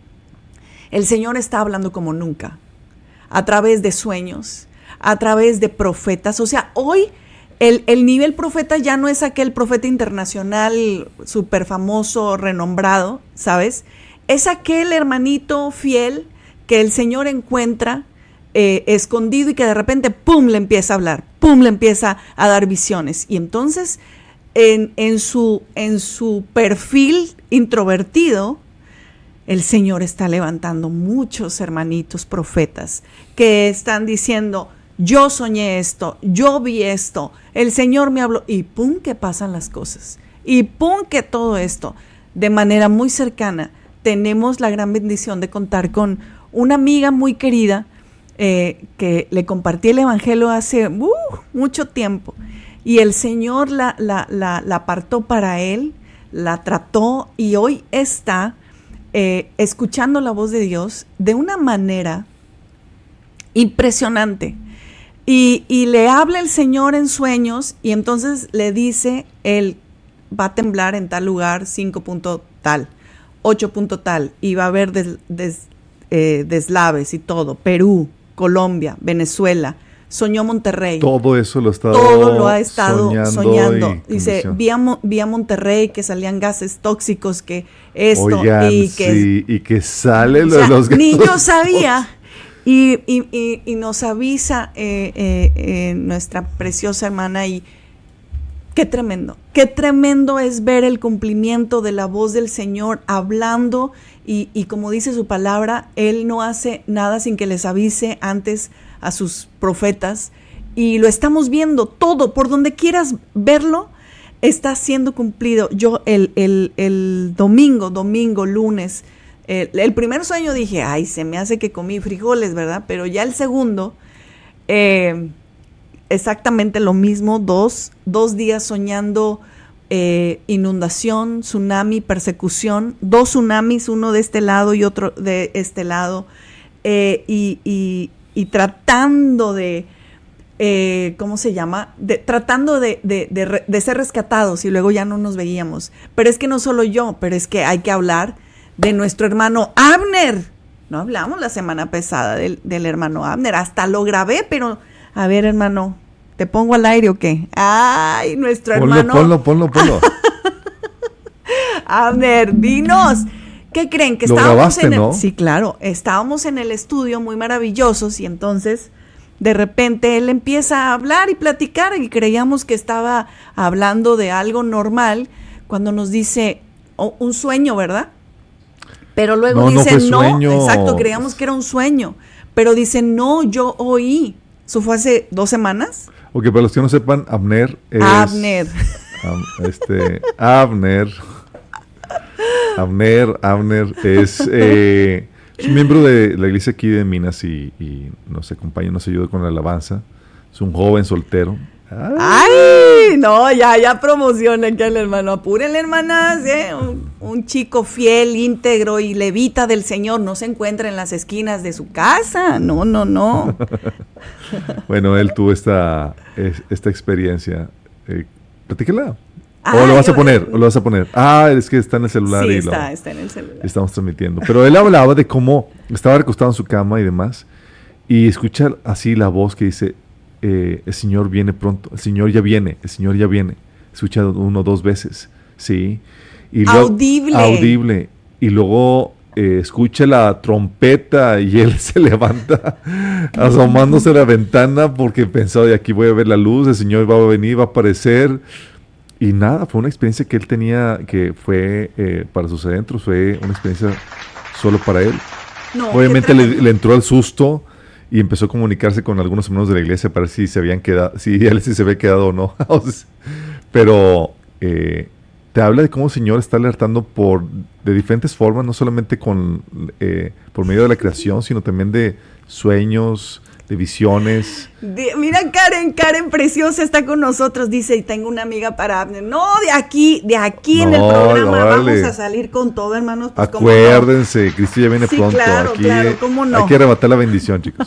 el Señor está hablando como nunca, a través de sueños, a través de profetas. O sea, hoy el, el nivel profeta ya no es aquel profeta internacional súper famoso, renombrado, ¿sabes? Es aquel hermanito fiel que el Señor encuentra eh, escondido y que de repente, ¡pum!, le empieza a hablar, ¡pum!, le empieza a dar visiones. Y entonces, en, en, su, en su perfil introvertido, el Señor está levantando muchos hermanitos profetas que están diciendo, yo soñé esto, yo vi esto, el Señor me habló, y ¡pum!, que pasan las cosas. Y ¡pum!, que todo esto, de manera muy cercana, tenemos la gran bendición de contar con una amiga muy querida eh, que le compartí el evangelio hace uh, mucho tiempo y el Señor la, la, la, la apartó para él, la trató y hoy está eh, escuchando la voz de Dios de una manera impresionante. Y, y le habla el Señor en sueños y entonces le dice, él va a temblar en tal lugar, cinco punto tal, ocho punto tal, y va a haber des, des, eh, deslaves y todo, Perú, Colombia, Venezuela, soñó Monterrey. Todo eso lo ha estado Todo lo ha estado soñando. soñando. Y Dice, vi a, vi a Monterrey que salían gases tóxicos, que esto, Oigan, y que... sí, y que sale o lo sea, de los gases. ni yo sabía. Y, y, y, y nos avisa eh, eh, eh, nuestra preciosa hermana y qué tremendo, qué tremendo es ver el cumplimiento de la voz del Señor hablando y, y como dice su palabra, Él no hace nada sin que les avise antes a sus profetas y lo estamos viendo todo, por donde quieras verlo, está siendo cumplido. Yo el, el, el domingo, domingo, lunes, El, el primer sueño dije, ay, se me hace que comí frijoles, ¿verdad? Pero ya el segundo, eh, exactamente lo mismo, dos, dos días soñando eh, inundación, tsunami, persecución, dos tsunamis, uno de este lado y otro de este lado, eh, y, y, y tratando de, eh, ¿cómo se llama? De, tratando de, de, de, de ser rescatados y luego ya no nos veíamos. Pero es que no solo yo, pero es que hay que hablar de nuestro hermano Abner. No hablamos la semana pasada del, del hermano Abner, hasta lo grabé, pero A ver, hermano, ¿te pongo al aire o qué? Ay, nuestro ponlo, hermano. Ponlo, ponlo, ponlo. A ver, dinos. ¿Qué creen? Que Lo estábamos grabaste, en el, ¿no? Sí, claro. Estábamos en el estudio muy maravillosos y entonces de repente él empieza a hablar y platicar y creíamos que estaba hablando de algo normal cuando nos dice oh, un sueño, ¿verdad? Pero luego No, no dice fue no, sueño. exacto, creíamos que era un sueño, pero dice no, yo oí. ¿Eso fue hace dos semanas? Ok, para los que no sepan, Abner es... Abner. Um, este, Abner... Abner, Abner es, eh, es un miembro de la iglesia aquí de Minas y, y nos acompaña, nos ayuda con la alabanza. Es un joven soltero. ¡Ay! ¡Ay! No, ya, ya promociona aquí al hermano. Apúrenle, hermanas, ¿eh? Un, un chico fiel, íntegro y levita del Señor no se encuentra en las esquinas de su casa. No, no, no. Bueno, él tuvo esta, es, esta experiencia. Eh, platíquela. Ay, ¿O lo vas a poner? yo- ¿O lo vas a poner? Ah, es que está en el celular Sí, y está, lo está en el celular. estamos transmitiendo. Pero él hablaba de cómo estaba recostado en su cama y demás, y escucha así la voz que dice, eh, el Señor viene pronto, el Señor ya viene, el Señor ya viene. Escucha uno o dos veces, ¿sí? Y luego- Audible. Audible. Y luego eh, escucha la trompeta y él se levanta asomándose a la ventana porque pensaba, de aquí voy a ver la luz, el Señor va a venir, va a aparecer. Y nada, fue una experiencia que él tenía, que fue eh, para sus adentros, fue una experiencia solo para él. No, Obviamente qué le, tremendo. le entró el susto y empezó a comunicarse con algunos hermanos de la iglesia para ver si se habían quedado, si él sí se había quedado o no. O sea, pero eh, te habla de cómo el Señor está alertando por de diferentes formas, no solamente con eh, por medio de la creación, sino también de sueños, de visiones. De- mira, Karen, Karen preciosa está con nosotros, dice, y tengo una amiga para Abner. No, de aquí, de aquí en el No, programa órale. vamos a salir con todo, hermanos. Pues, ¿cómo no? Acuérdense, Cristo ya viene Sí, pronto. claro, Aquí claro, ¿cómo no? hay que arrebatar la bendición, chicos.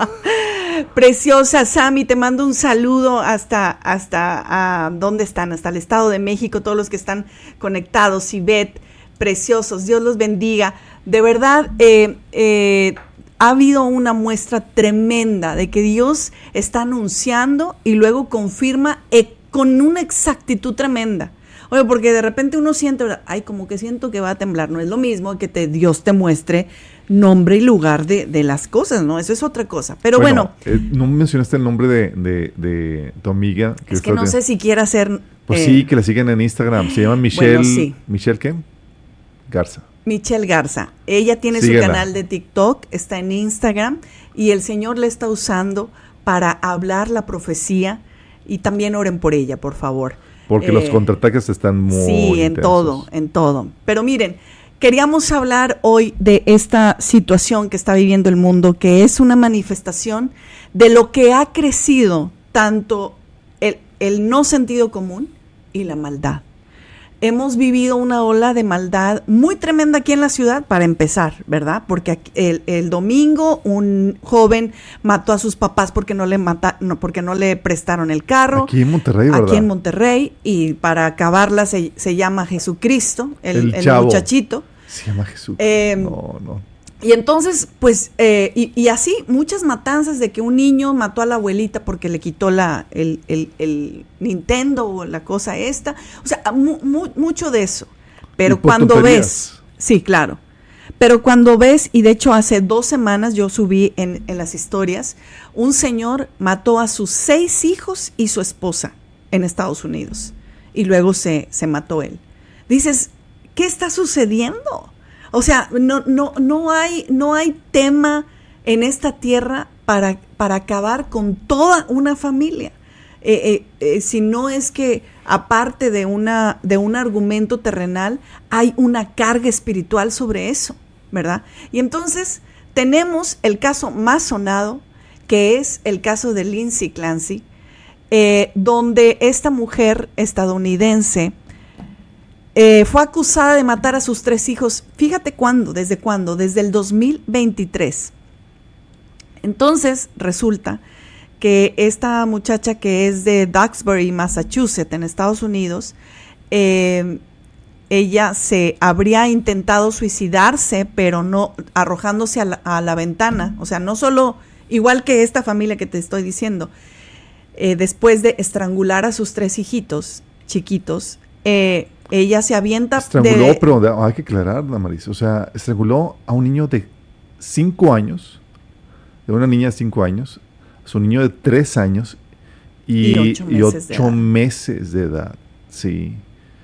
Preciosa Sammy, te mando un saludo hasta, hasta, a ¿dónde están? Hasta el Estado de México, todos los que están conectados, Ivette, preciosos, Dios los bendiga. De verdad, eh, eh, ha habido una muestra tremenda de que Dios está anunciando y luego confirma eh, con una exactitud tremenda. Oye, porque de repente uno siente, ¿verdad? Ay, como que siento que va a temblar. No es lo mismo que te, Dios te muestre nombre y lugar de, de las cosas, ¿no? Eso es otra cosa. Pero bueno, eh, no mencionaste el nombre de, de, de tu amiga. es que está no de- sé si quiera hacer... Pues eh, sí, que la siguen en Instagram. Se llama Michelle. Bueno, sí. ¿Michelle qué? Garza. Michelle Garza. Ella tiene Síguela. su canal de TikTok, está en Instagram y el Señor le está usando para hablar la profecía y también oren por ella, por favor. Porque Eh, los contraataques están muy Sí, en intensos. todo, en todo. Pero miren, queríamos hablar hoy de esta situación que está viviendo el mundo, que es una manifestación de lo que ha crecido tanto el, el no sentido común y la maldad. Hemos vivido una ola de maldad muy tremenda aquí en la ciudad, para empezar, ¿verdad? Porque aquí- el, el domingo un joven mató a sus papás porque no le mata, no, porque no le prestaron el carro. Aquí en Monterrey, ¿verdad? Aquí en Monterrey, y para acabarla se, se llama Jesucristo, el, El el chavo. muchachito. Se llama Jesús. Eh, no, no. Y entonces, pues, eh, y, y así, muchas matanzas de que un niño mató a la abuelita porque le quitó la, el, el, el Nintendo o la cosa esta. O sea, mu- mu- mucho de eso. Pero Y por cuando tonterías. ves, sí, claro. Pero cuando ves, y de hecho hace dos semanas yo subí en, en las historias, un señor mató a sus seis hijos y su esposa en Estados Unidos. Y luego se, se mató él. Dices, ¿qué está sucediendo? O sea, no, no, no hay, no hay tema en esta tierra para, para acabar con toda una familia. Eh, eh, eh, si no es que aparte de una, de un argumento terrenal, hay una carga espiritual sobre eso, ¿verdad? Y entonces tenemos el caso más sonado, que es el caso de Lindsay Clancy, eh, donde esta mujer estadounidense Eh, fue acusada de matar a sus tres hijos. Fíjate cuándo, desde cuándo, desde el dos mil veintitrés. Entonces resulta que esta muchacha que es de Duxbury, Massachusetts, en Estados Unidos, eh, ella se habría intentado suicidarse, pero no arrojándose a la, a la ventana. O sea, no solo igual que esta familia que te estoy diciendo, eh, después de estrangular a sus tres hijitos chiquitos, eh, ella se avienta. Estranguló, de, pero de, hay que aclarar, Damaris, o sea, estranguló a un niño de cinco años, de una niña de cinco años, a su niño de tres años y, y ocho, y meses, ocho de meses de edad, sí.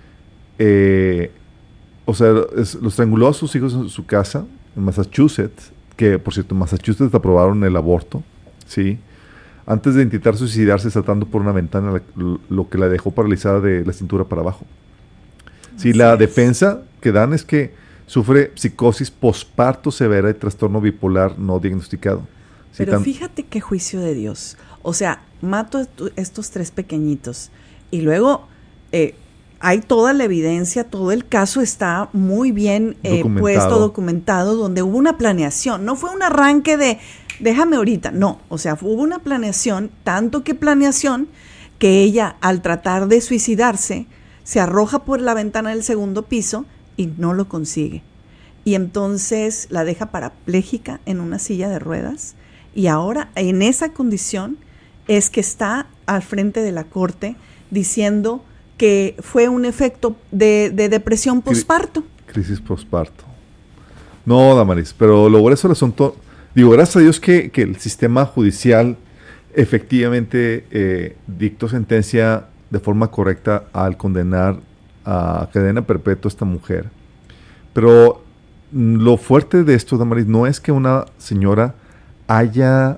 Eh, o sea, es, lo estranguló a sus hijos en su casa, en Massachusetts, que por cierto, en Massachusetts aprobaron el aborto, sí. Antes de intentar suicidarse saltando por una ventana, lo que la dejó paralizada de la cintura para abajo. Sí, la defensa que dan es que sufre psicosis posparto severa y trastorno bipolar no diagnosticado. Sí, pero tan, fíjate qué juicio de Dios. O sea, mato a tu, estos tres pequeñitos y luego eh, hay toda la evidencia, todo el caso está muy bien eh, documentado. puesto, documentado, donde hubo una planeación. No fue un arranque de déjame ahorita, no. O sea, hubo una planeación, tanto que planeación que ella al tratar de suicidarse se arroja por la ventana del segundo piso y no lo consigue. Y entonces la deja parapléjica en una silla de ruedas y ahora en esa condición es que está al frente de la corte diciendo que fue un efecto de, de depresión posparto. Crisis posparto. No, Damaris, pero lo grueso del asunto, digo, gracias a Dios que, que el sistema judicial efectivamente eh, dictó sentencia de forma correcta al condenar a cadena perpetua a esta mujer. Pero lo fuerte de esto, Damaris, no es que una señora haya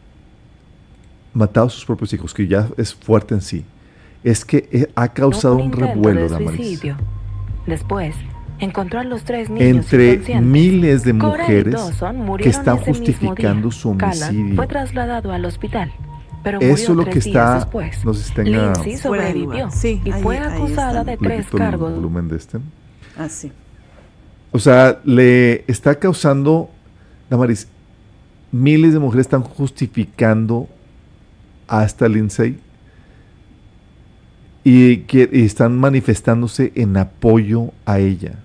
matado a sus propios hijos, que ya es fuerte en sí. Es que ha causado un, un revuelo, Damaris. Después, encontró a los tres niños entre miles de mujeres que están justificando su homicidio. Callan fue trasladado al hospital. Pero eso es lo que está, después. no sé si tenga Lindsay sobrevivió sí, y ahí, fue ahí acusada está. de tres cargos. El volumen de este. Ah, sí. O sea, le está causando, Damaris, miles de mujeres están justificando a esta Lindsay y, que, y están manifestándose en apoyo a ella.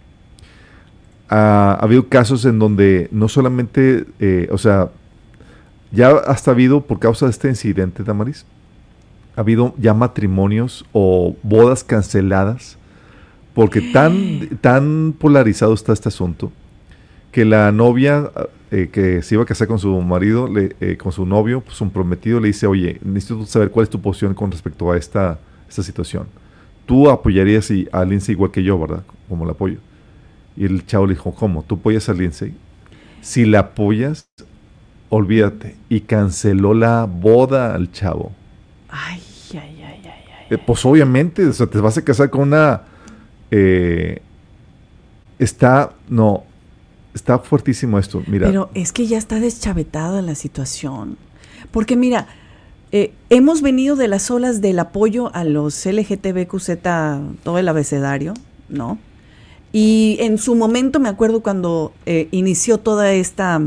Ha, ha habido casos en donde no solamente, eh, o sea, ya hasta ha habido, por causa de este incidente, Damaris, ha habido ya matrimonios o bodas canceladas, porque tan, tan polarizado está este asunto, que la novia eh, que se iba a casar con su marido, le, eh, con su novio, pues, su prometido, le dice, oye, necesito saber cuál es tu posición con respecto a esta, esta situación. Tú apoyarías a Lindsay igual que yo, ¿verdad? Como la apoyo. Y el chavo le dijo, ¿cómo? ¿Tú apoyas a Lindsay? Si la apoyas, olvídate. Y canceló la boda al chavo. Ay, ay, ay, ay, ay. Eh, pues obviamente, o sea, te vas a casar con una... Eh, está, no, está fuertísimo esto, mira. Pero es que ya está deschavetada la situación. Porque mira, eh, hemos venido de las olas del apoyo a los L G T B Q Z, todo el abecedario, ¿no? Y en su momento me acuerdo cuando eh, inició toda esta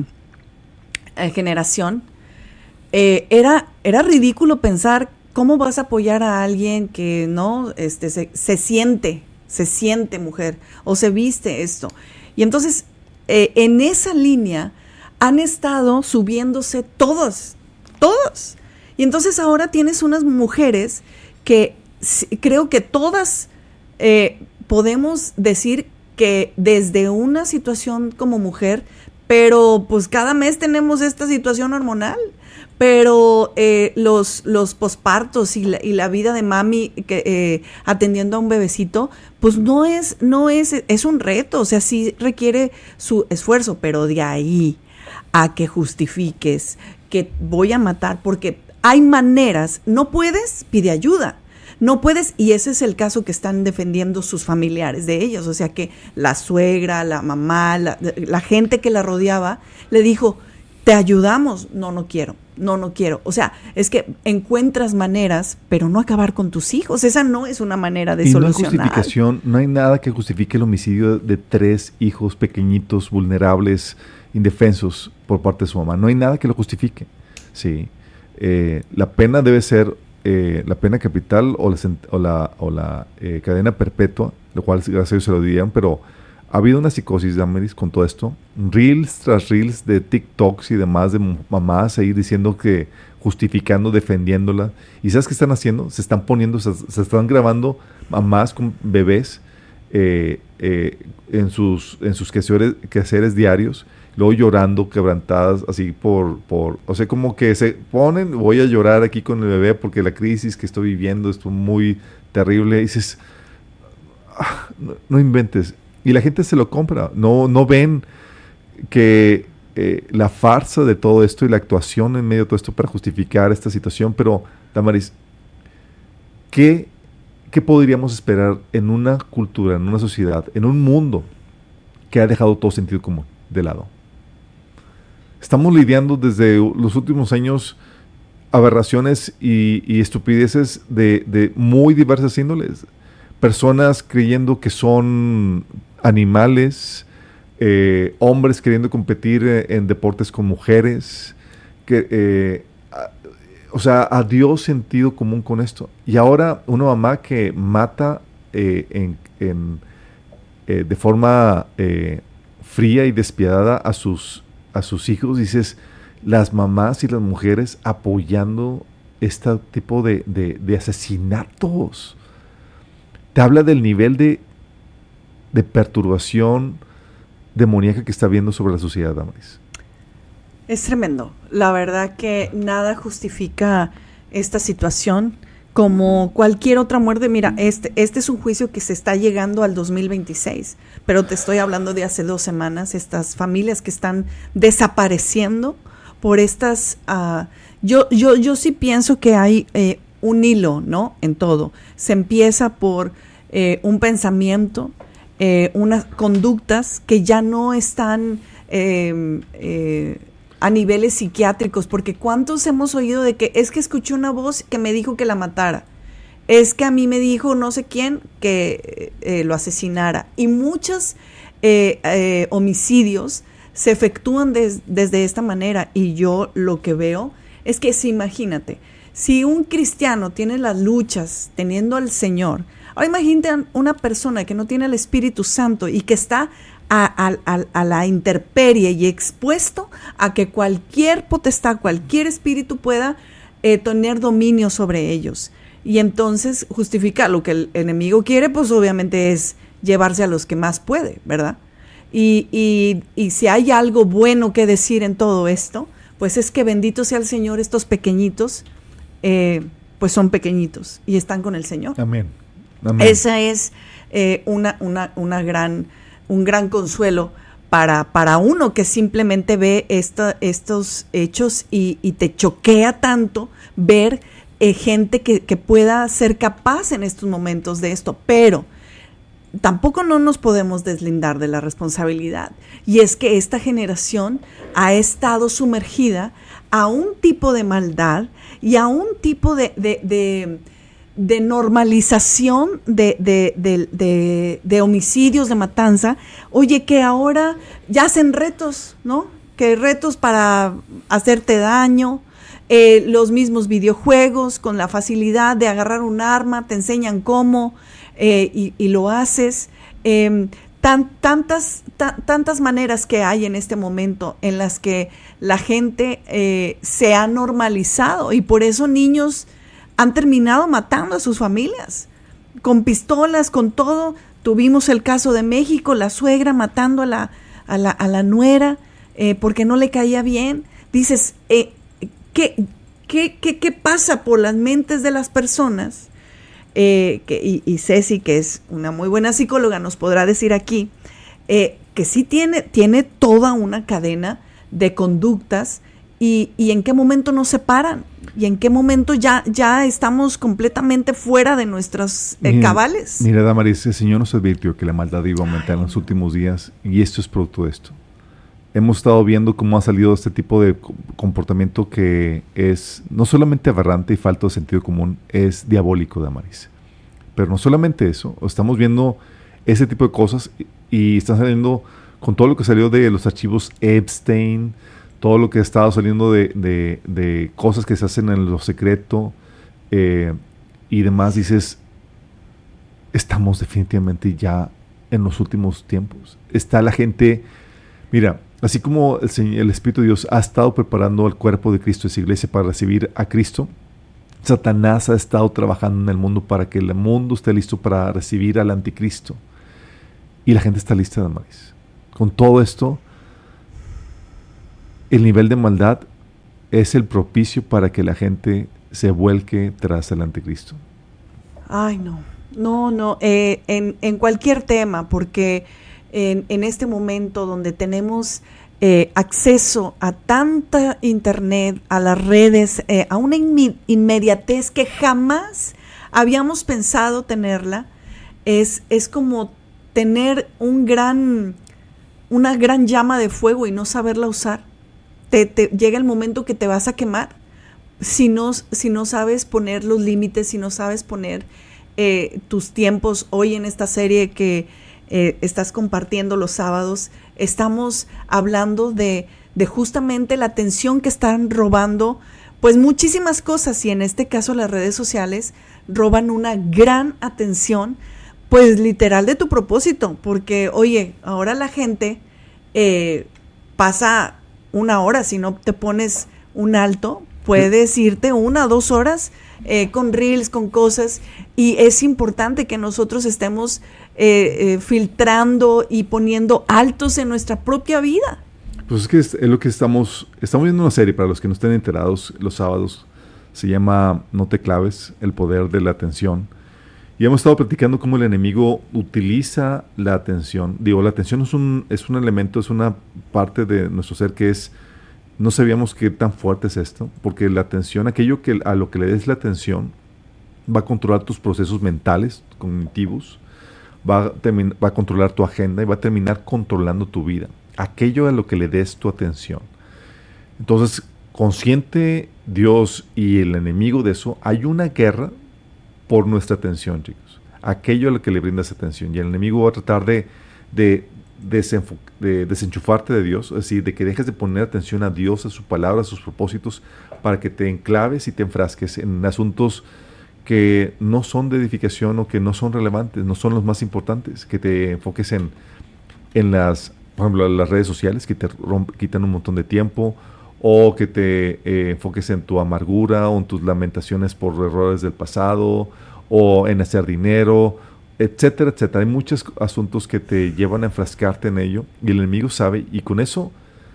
eh, generación, eh, era, era ridículo pensar cómo vas a apoyar a alguien que no este, se, se siente, se siente mujer o se viste esto. Y entonces eh, en esa línea han estado subiéndose todos, todos. Y entonces ahora tienes unas mujeres que creo que todas eh, podemos decir que desde una situación como mujer, pero pues cada mes tenemos esta situación hormonal, pero eh, los, los pospartos y la, y la vida de mami que, eh, atendiendo a un bebecito, pues no es, no es, es un reto, o sea, sí requiere su esfuerzo, pero de ahí a que justifiques que voy a matar, porque hay maneras, no puedes, pide ayuda. No puedes, y ese es el caso que están defendiendo sus familiares de ellos, o sea que la suegra, la mamá, la, la gente que la rodeaba, le dijo, te ayudamos, no, no quiero, no, no quiero. O sea, es que encuentras maneras, pero no acabar con tus hijos, esa no es una manera de y solucionar. No hay justificación, no hay nada que justifique el homicidio de tres hijos pequeñitos, vulnerables, indefensos por parte de su mamá, no hay nada que lo justifique, sí. Eh, la pena debe ser Eh, la pena capital o la, o la, o la eh, cadena perpetua, lo cual gracias a Dios se lo dirían, pero ha habido una psicosis, Damaris, con todo esto. Reels tras reels de TikToks y demás de mamás ahí diciendo que, justificando, defendiéndola. ¿Y sabes qué están haciendo? Se están poniendo, se, se están grabando mamás con bebés eh, eh, en sus, en sus quehaceres, quehaceres diarios, luego llorando, quebrantadas, así por, por, o sea, como que se ponen, voy a llorar aquí con el bebé porque la crisis que estoy viviendo es muy terrible. Y dices, ah, no, no inventes. Y la gente se lo compra, no, no ven que eh, la farsa de todo esto y la actuación en medio de todo esto para justificar esta situación. Pero, Damaris, ¿qué, qué podríamos esperar en una cultura, en una sociedad, en un mundo que ha dejado todo sentido común de lado? Estamos lidiando desde los últimos años aberraciones y, y estupideces de, de muy diversas índoles. Personas creyendo que son animales, eh, hombres queriendo competir eh, en deportes con mujeres, que, eh, a, o sea, adiós sentido común con esto. Y ahora una mamá que mata eh, en, en, eh, de forma eh, fría y despiadada a sus, a sus hijos, dices, las mamás y las mujeres apoyando este tipo de, de, de asesinatos. Te habla del nivel de, de perturbación demoníaca que está habiendo sobre la sociedad, Damaris. Es tremendo. La verdad que nada justifica esta situación como cualquier otra muerte. Mira, este, este es un juicio que se está llegando al dos mil veintiséis, pero te estoy hablando de hace dos semanas, estas familias que están desapareciendo por estas... Uh, yo, yo, yo sí pienso que hay eh, un hilo, ¿no? En todo. Se empieza por eh, un pensamiento, eh, unas conductas que ya no están eh, eh, a niveles psiquiátricos, porque ¿cuántos hemos oído de que es que escuché una voz que me dijo que la matara? Es que a mí me dijo no sé quién que eh, lo asesinara. Y muchos eh, eh, homicidios se efectúan des, desde esta manera. Y yo lo que veo es que, si imagínate, si un cristiano tiene las luchas teniendo al Señor, ahora imagínate una persona que no tiene el Espíritu Santo y que está a, a, a, a la intemperie y expuesto a que cualquier potestad, cualquier espíritu pueda eh, tener dominio sobre ellos. Y entonces justifica lo que el enemigo quiere, pues obviamente es llevarse a los que más puede, ¿verdad? Y, y, y si hay algo bueno que decir en todo esto, pues es que bendito sea el Señor, estos pequeñitos, eh, pues son pequeñitos y están con el Señor. Amén. Amén. Esa es eh, una, una, una gran, un gran consuelo para, para uno que simplemente ve esta, estos hechos y, y te choquea tanto ver eh, gente que, que pueda ser capaz en estos momentos de esto, pero tampoco no nos podemos deslindar de la responsabilidad. Y es que esta generación ha estado sumergida a un tipo de maldad y a un tipo de, de, de, de normalización de, de, de, de, de homicidios, de matanza. Oye, que ahora ya hacen retos, ¿no? Que retos para hacerte daño. Eh, los mismos videojuegos con la facilidad de agarrar un arma, te enseñan cómo eh, y, y lo haces. Eh, tan, tantas, ta, tantas maneras que hay en este momento en las que la gente eh, se ha normalizado y por eso niños han terminado matando a sus familias, con pistolas, con todo. Tuvimos el caso de México, la suegra matando a la, a la, a la nuera eh, porque no le caía bien. Dices, eh, ¿Qué, qué, qué, ¿Qué pasa por las mentes de las personas? Eh, que, y, y Ceci, que es una muy buena psicóloga, nos podrá decir aquí eh, que sí tiene, tiene toda una cadena de conductas y, y en qué momento nos separan y en qué momento ya, ya estamos completamente fuera de nuestros eh, mira, cabales. Mira, Damaris, el Señor nos advirtió que la maldad iba a aumentar Ay, en los últimos días y esto es producto de esto. Hemos estado viendo cómo ha salido este tipo de comportamiento que es no solamente aberrante y falto de sentido común, es diabólico, Damaris. Pero no solamente eso, estamos viendo ese tipo de cosas y, y están saliendo con todo lo que salió de los archivos Epstein, todo lo que ha estado saliendo de, de, de cosas que se hacen en lo secreto eh, y demás. Dices, estamos definitivamente ya en los últimos tiempos. Está la gente, mira, así como el, Señor, el Espíritu de Dios ha estado preparando al cuerpo de Cristo, esa iglesia, para recibir a Cristo, Satanás ha estado trabajando en el mundo para que el mundo esté listo para recibir al anticristo. Y la gente está lista, Damaris. Con todo esto, el nivel de maldad es el propicio para que la gente se vuelque tras el anticristo. Ay, no, no, no, eh, en, en cualquier tema, porque en, en este momento donde tenemos eh, acceso a tanta internet, a las redes, eh, a una inmi- inmediatez que jamás habíamos pensado tenerla, es, es como tener un gran, una gran llama de fuego y no saberla usar. Te, te llega el momento que te vas a quemar. Si no, si no sabes poner los límites, si no sabes poner eh, tus tiempos. Hoy en esta serie que eh, estás compartiendo los sábados, estamos hablando de, de justamente la atención que están robando, pues muchísimas cosas, y en este caso las redes sociales roban una gran atención, pues literal de tu propósito, porque oye, ahora la gente eh, pasa una hora, si no te pones un alto, puedes irte una o dos horas eh, con reels, con cosas, y es importante que nosotros estemos eh, eh, filtrando y poniendo altos en nuestra propia vida. Pues es que es, es lo que estamos, estamos viendo una serie, para los que no estén enterados, los sábados, se llama No te claves, el poder de la atención, y hemos estado platicando cómo el enemigo utiliza la atención. Digo, la atención es un, es un elemento, es una parte de nuestro ser que es, no sabíamos qué tan fuerte es esto, porque la atención, aquello que a lo que le des la atención, va a controlar tus procesos mentales, cognitivos, va a, termin, va a controlar tu agenda y va a terminar controlando tu vida. Aquello a lo que le des tu atención. Entonces, consciente Dios y el enemigo de eso, hay una guerra por nuestra atención, chicos. Aquello a lo que le brindas atención. Y el enemigo va a tratar de, de, desenfo- de desenchufarte de Dios, es decir, de que dejes de poner atención a Dios, a su palabra, a sus propósitos, para que te enclaves y te enfrasques en asuntos que no son de edificación o que no son relevantes, no son los más importantes, que te enfoques en, en las, por ejemplo, las redes sociales, que te romp- quitan un montón de tiempo, o que te eh, enfoques en tu amargura o en tus lamentaciones por errores del pasado, o en hacer dinero, etcétera, etcétera. Hay muchos asuntos que te llevan a enfrascarte en ello, y el enemigo sabe, y con eso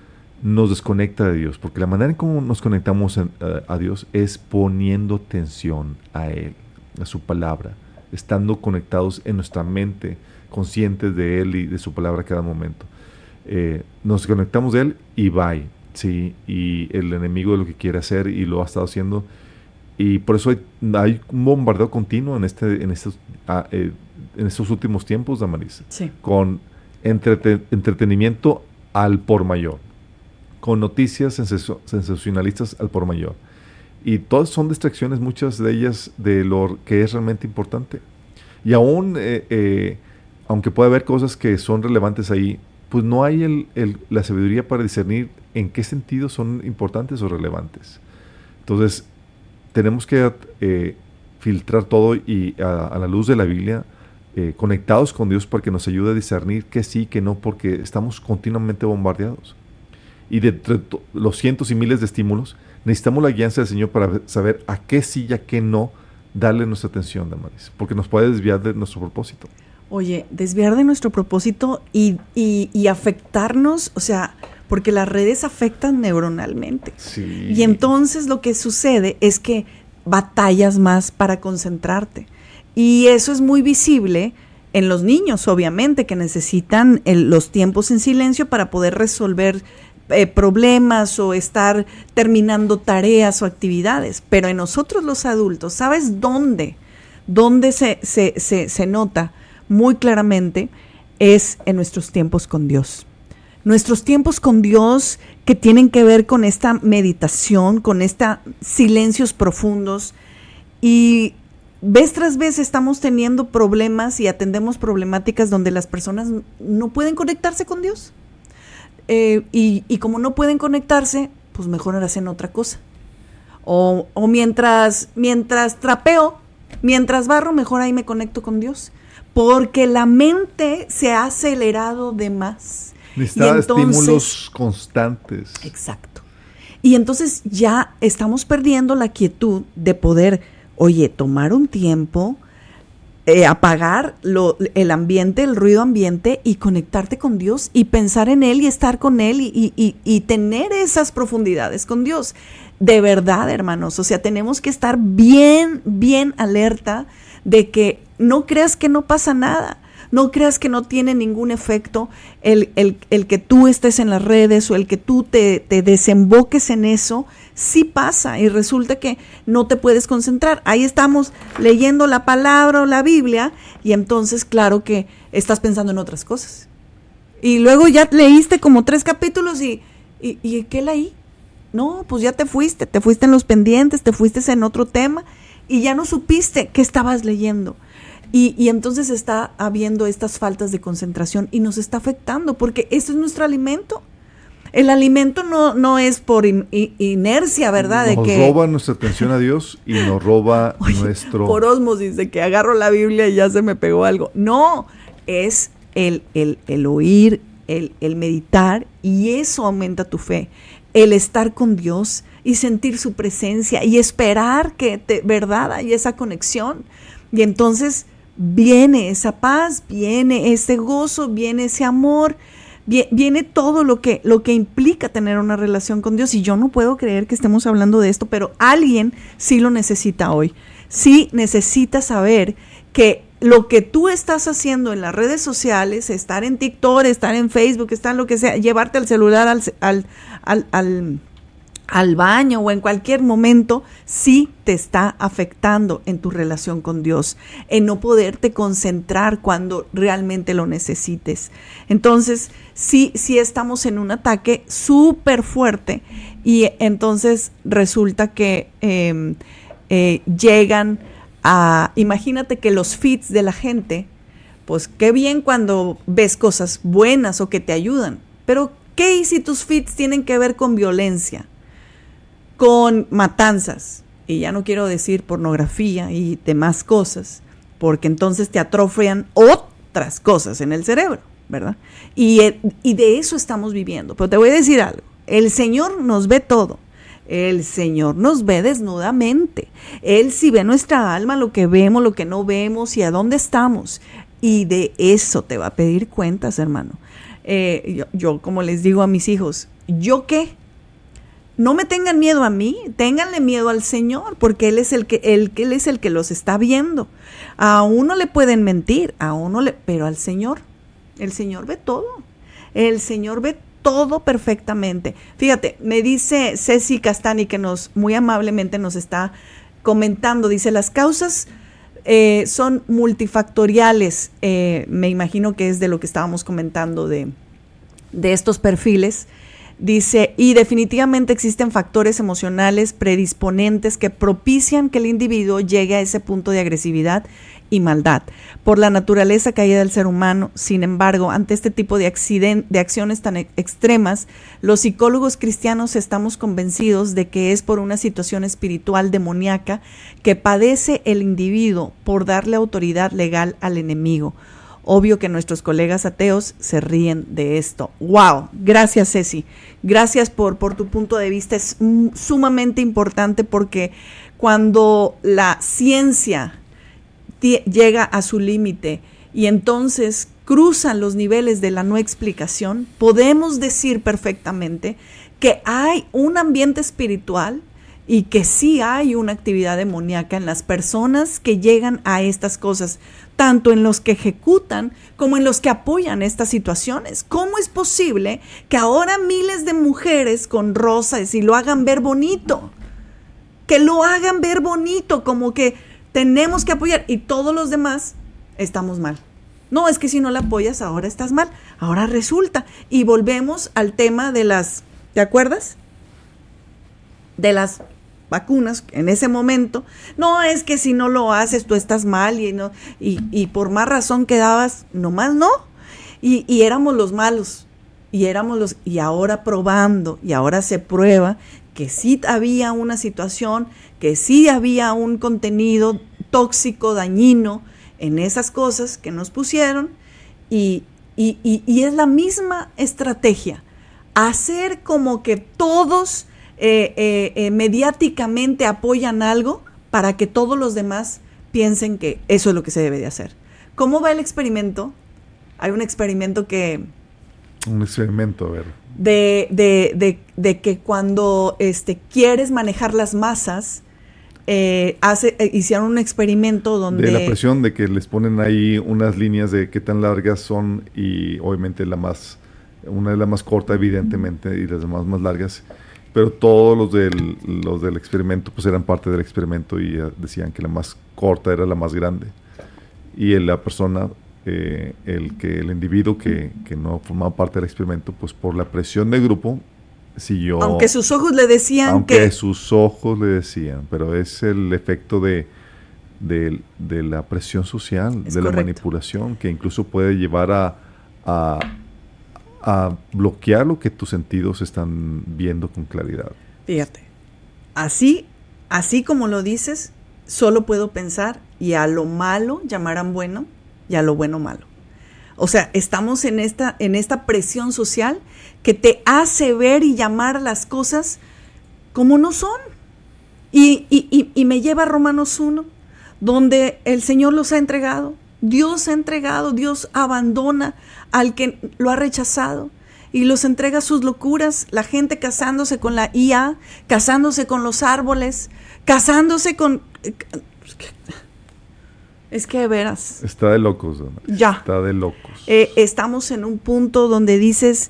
nos desconecta de Dios, porque la manera en cómo nos conectamos en, uh, a Dios es poniendo atención a Él, a su palabra, estando conectados en nuestra mente, conscientes de Él y de su palabra a cada momento. Eh, nos conectamos de Él y bye. Sí, y el enemigo de lo que quiere hacer, y lo ha estado haciendo, y por eso hay, hay un bombardeo continuo en este en estos ah, eh, en estos últimos tiempos, Damaris, Sí. con entrete, entretenimiento al por mayor, con noticias sensacio, sensacionalistas al por mayor, y todas son distracciones, muchas de ellas de lo que es realmente importante, y aún eh, eh, aunque pueda haber cosas que son relevantes ahí, pues no hay el, el, la sabiduría para discernir en qué sentido son importantes o relevantes. Entonces, tenemos que eh, filtrar todo y a, a la luz de la Biblia, eh, conectados con Dios, para que nos ayude a discernir qué sí, qué no, porque estamos continuamente bombardeados. Y de entre los cientos y miles de estímulos, necesitamos la guianza del Señor para saber a qué sí y a qué no darle nuestra atención, Damaris, porque nos puede desviar de nuestro propósito. Oye, desviar de nuestro propósito y, y, y afectarnos, o sea, porque las redes afectan neuronalmente. Sí. Y entonces lo que sucede es que batallas más para concentrarte. Y eso es muy visible en los niños, obviamente, que necesitan el, los tiempos en silencio para poder resolver eh, problemas o estar terminando tareas o actividades. Pero en nosotros los adultos, ¿sabes dónde? ¿Dónde se, se, se, se nota muy claramente? Es en nuestros tiempos con Dios. Nuestros tiempos con Dios, que tienen que ver con esta meditación, con estos silencios profundos, y vez tras vez estamos teniendo problemas y atendemos problemáticas donde las personas no pueden conectarse con Dios, eh, y, y como no pueden conectarse, pues mejor hacen otra cosa, o, o mientras, mientras trapeo, mientras barro, mejor ahí me conecto con Dios. porque la mente se ha acelerado de más. Necesita estímulos constantes. Exacto. Y entonces ya estamos perdiendo la quietud de poder, oye, tomar un tiempo, eh, apagar lo, el ambiente, el ruido ambiente y conectarte con Dios y pensar en Él y estar con Él y, y, y, y tener esas profundidades con Dios. De verdad, hermanos, o sea, tenemos que estar bien, bien alerta de que no creas que no pasa nada, no creas que no tiene ningún efecto el, el, el que tú estés en las redes o el que tú te, te desemboques en eso, sí pasa y resulta que no te puedes concentrar. Ahí estamos leyendo la palabra o la Biblia y entonces claro que estás pensando en otras cosas. Y luego ya leíste como tres capítulos y, y, y ¿qué leí? No, pues ya te fuiste, te fuiste en los pendientes, te fuiste en otro tema y ya no supiste qué estabas leyendo. Y, y entonces está habiendo estas faltas de concentración y nos está afectando porque eso es nuestro alimento. El alimento no, no es por in, in, inercia, ¿verdad? Nos de que roba nuestra atención a Dios y nos roba Oye, nuestro... Por ósmosis, de que agarro la Biblia y ya se me pegó algo. No, es el, el, el oír, el, el meditar y eso aumenta tu fe. El estar con Dios y sentir su presencia y esperar que, te, ¿verdad? Hay esa conexión. Y entonces viene esa paz, viene ese gozo, viene ese amor, viene todo lo que, lo que implica tener una relación con Dios. Y yo no puedo creer que estemos hablando de esto, pero alguien sí lo necesita hoy. Sí necesita saber que lo que tú estás haciendo en las redes sociales, estar en TikTok, estar en Facebook, estar en lo que sea, llevarte el celular al, al, al, al, al baño o en cualquier momento, sí te está afectando en tu relación con Dios, en no poderte concentrar cuando realmente lo necesites. Entonces, sí, sí estamos en un ataque súper fuerte y entonces resulta que eh, eh, llegan a, imagínate que los feeds de la gente, pues qué bien cuando ves cosas buenas o que te ayudan, pero ¿qué y si tus feeds tienen que ver con violencia, con matanzas? Y ya no quiero decir pornografía y demás cosas, porque entonces te atrofian otras cosas en el cerebro, ¿verdad? Y, y de eso estamos viviendo. Pero te voy a decir algo, el Señor nos ve todo. El Señor nos ve desnudamente. Él sí ve nuestra alma, lo que vemos, lo que no vemos y a dónde estamos. Y de eso te va a pedir cuentas, hermano. Eh, yo, yo, como les digo a mis hijos, ¿yo qué? No me tengan miedo a mí, ténganle miedo al Señor, porque Él es el que, él, él es el que los está viendo. A uno le pueden mentir, a uno le, pero al Señor, el Señor ve todo. El Señor ve todo. Todo perfectamente. Fíjate, me dice Ceci Castani, que nos muy amablemente nos está comentando, dice, las causas eh, son multifactoriales, eh, me imagino que es de lo que estábamos comentando de, de estos perfiles. Dice, y definitivamente existen factores emocionales predisponentes que propician que el individuo llegue a ese punto de agresividad y maldad. Por la naturaleza caída del ser humano, sin embargo, ante este tipo de, accident- de acciones tan e- extremas, los psicólogos cristianos estamos convencidos de que es por una situación espiritual demoníaca que padece el individuo por darle autoridad legal al enemigo. Obvio que nuestros colegas ateos se ríen de esto. ¡Wow! Gracias, Ceci. Gracias por, por tu punto de vista. Es mm, sumamente importante porque cuando la ciencia t- llega a su límite y entonces cruzan los niveles de la no explicación, podemos decir perfectamente que hay un ambiente espiritual y que sí hay una actividad demoníaca en las personas que llegan a estas cosas, tanto en los que ejecutan como en los que apoyan estas situaciones. ¿Cómo es posible que ahora miles de mujeres con rosas y lo hagan ver bonito? Que lo hagan ver bonito, como que tenemos que apoyar y todos los demás estamos mal. No, es que si no la apoyas ahora estás mal, ahora resulta. Y volvemos al tema de las, ¿te acuerdas? De las vacunas en ese momento. No, es que si no lo haces tú estás mal y, no, y, y por más razón quedabas, nomás no. Y, y éramos los malos. Y éramos los, y ahora probando, y ahora se prueba que sí había una situación, que sí había un contenido tóxico, dañino, en esas cosas que nos pusieron y, y, y, y es la misma estrategia, hacer como que todos eh, eh, eh, mediáticamente apoyan algo para que todos los demás piensen que eso es lo que se debe de hacer. ¿Cómo va el experimento? Hay un experimento que... Un experimento, a ver. De, de, de, de que cuando este, quieres manejar las masas, eh, hace, eh, hicieron un experimento donde... De la presión, de que les ponen ahí unas líneas de qué tan largas son y obviamente la más... Una es la más corta, evidentemente, y las demás más largas. Pero todos los del, los del experimento pues eran parte del experimento y uh, decían que la más corta era la más grande. Y la persona... Eh, el que el individuo que, que no formaba parte del experimento, pues por la presión del grupo siguió, aunque sus ojos le decían aunque que sus ojos le decían, pero es el efecto de de, de la presión social, es de correcto. La manipulación, que incluso puede llevar a, a a bloquear lo que tus sentidos están viendo con claridad. Fíjate, así así como lo dices, solo puedo pensar y a lo malo llamarán bueno y a lo bueno malo. O sea, estamos en esta, en esta presión social que te hace ver y llamar las cosas como no son. Y, y, y, y me lleva a Romanos uno, donde el Señor los ha entregado, Dios ha entregado, Dios abandona al que lo ha rechazado y los entrega sus locuras, la gente casándose con la I A, casándose con los árboles, casándose con... Es que de veras. Está de locos, Dana. Ya. Está de locos. Eh, estamos en un punto donde dices,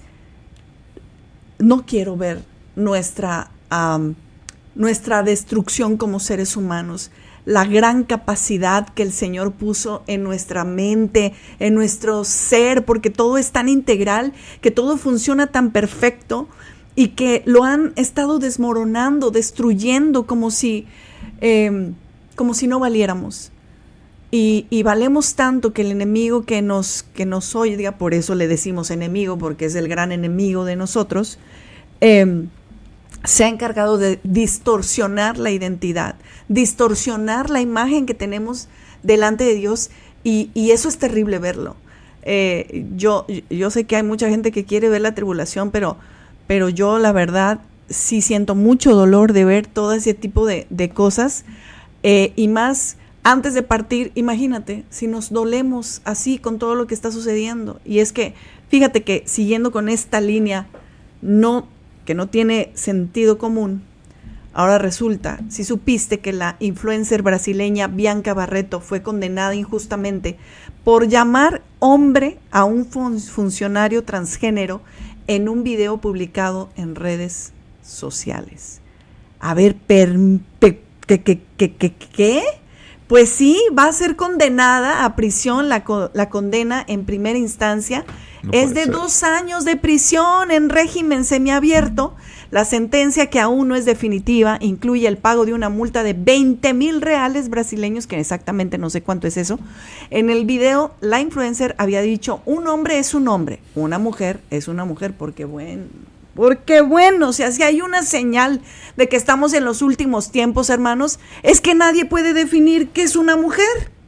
no quiero ver nuestra, um, nuestra destrucción como seres humanos, la gran capacidad que el Señor puso en nuestra mente, en nuestro ser, porque todo es tan integral, que todo funciona tan perfecto y que lo han estado desmoronando, destruyendo como si, eh, como si no valiéramos. Y, y valemos tanto que el enemigo que nos, que nos oiga, por eso le decimos enemigo, porque es el gran enemigo de nosotros, eh, se ha encargado de distorsionar la identidad, distorsionar la imagen que tenemos delante de Dios, y, y eso es terrible verlo. Eh, yo, yo sé que hay mucha gente que quiere ver la tribulación, pero, pero yo la verdad sí siento mucho dolor de ver todo ese tipo de, de cosas, eh, y más... Antes de partir, imagínate, si nos dolemos así con todo lo que está sucediendo. Y es que, fíjate que siguiendo con esta línea, no, que no tiene sentido común, ahora resulta, si supiste que la influencer brasileña Bianca Barreto fue condenada injustamente por llamar hombre a un fun- funcionario transgénero en un video publicado en redes sociales. A ver, per, per, ¿qué, qué, qué, qué, qué? Pues sí, va a ser condenada a prisión, la, la condena en primera instancia no es de ser. dos años de prisión en régimen semiabierto. La sentencia, que aún no es definitiva, incluye el pago de una multa de veinte mil reales brasileños, que exactamente no sé cuánto es eso. En el video, la influencer había dicho, un hombre es un hombre, una mujer es una mujer, porque bueno... Porque bueno, o sea, si hay una señal de que estamos en los últimos tiempos, hermanos, es que nadie puede definir qué es una mujer.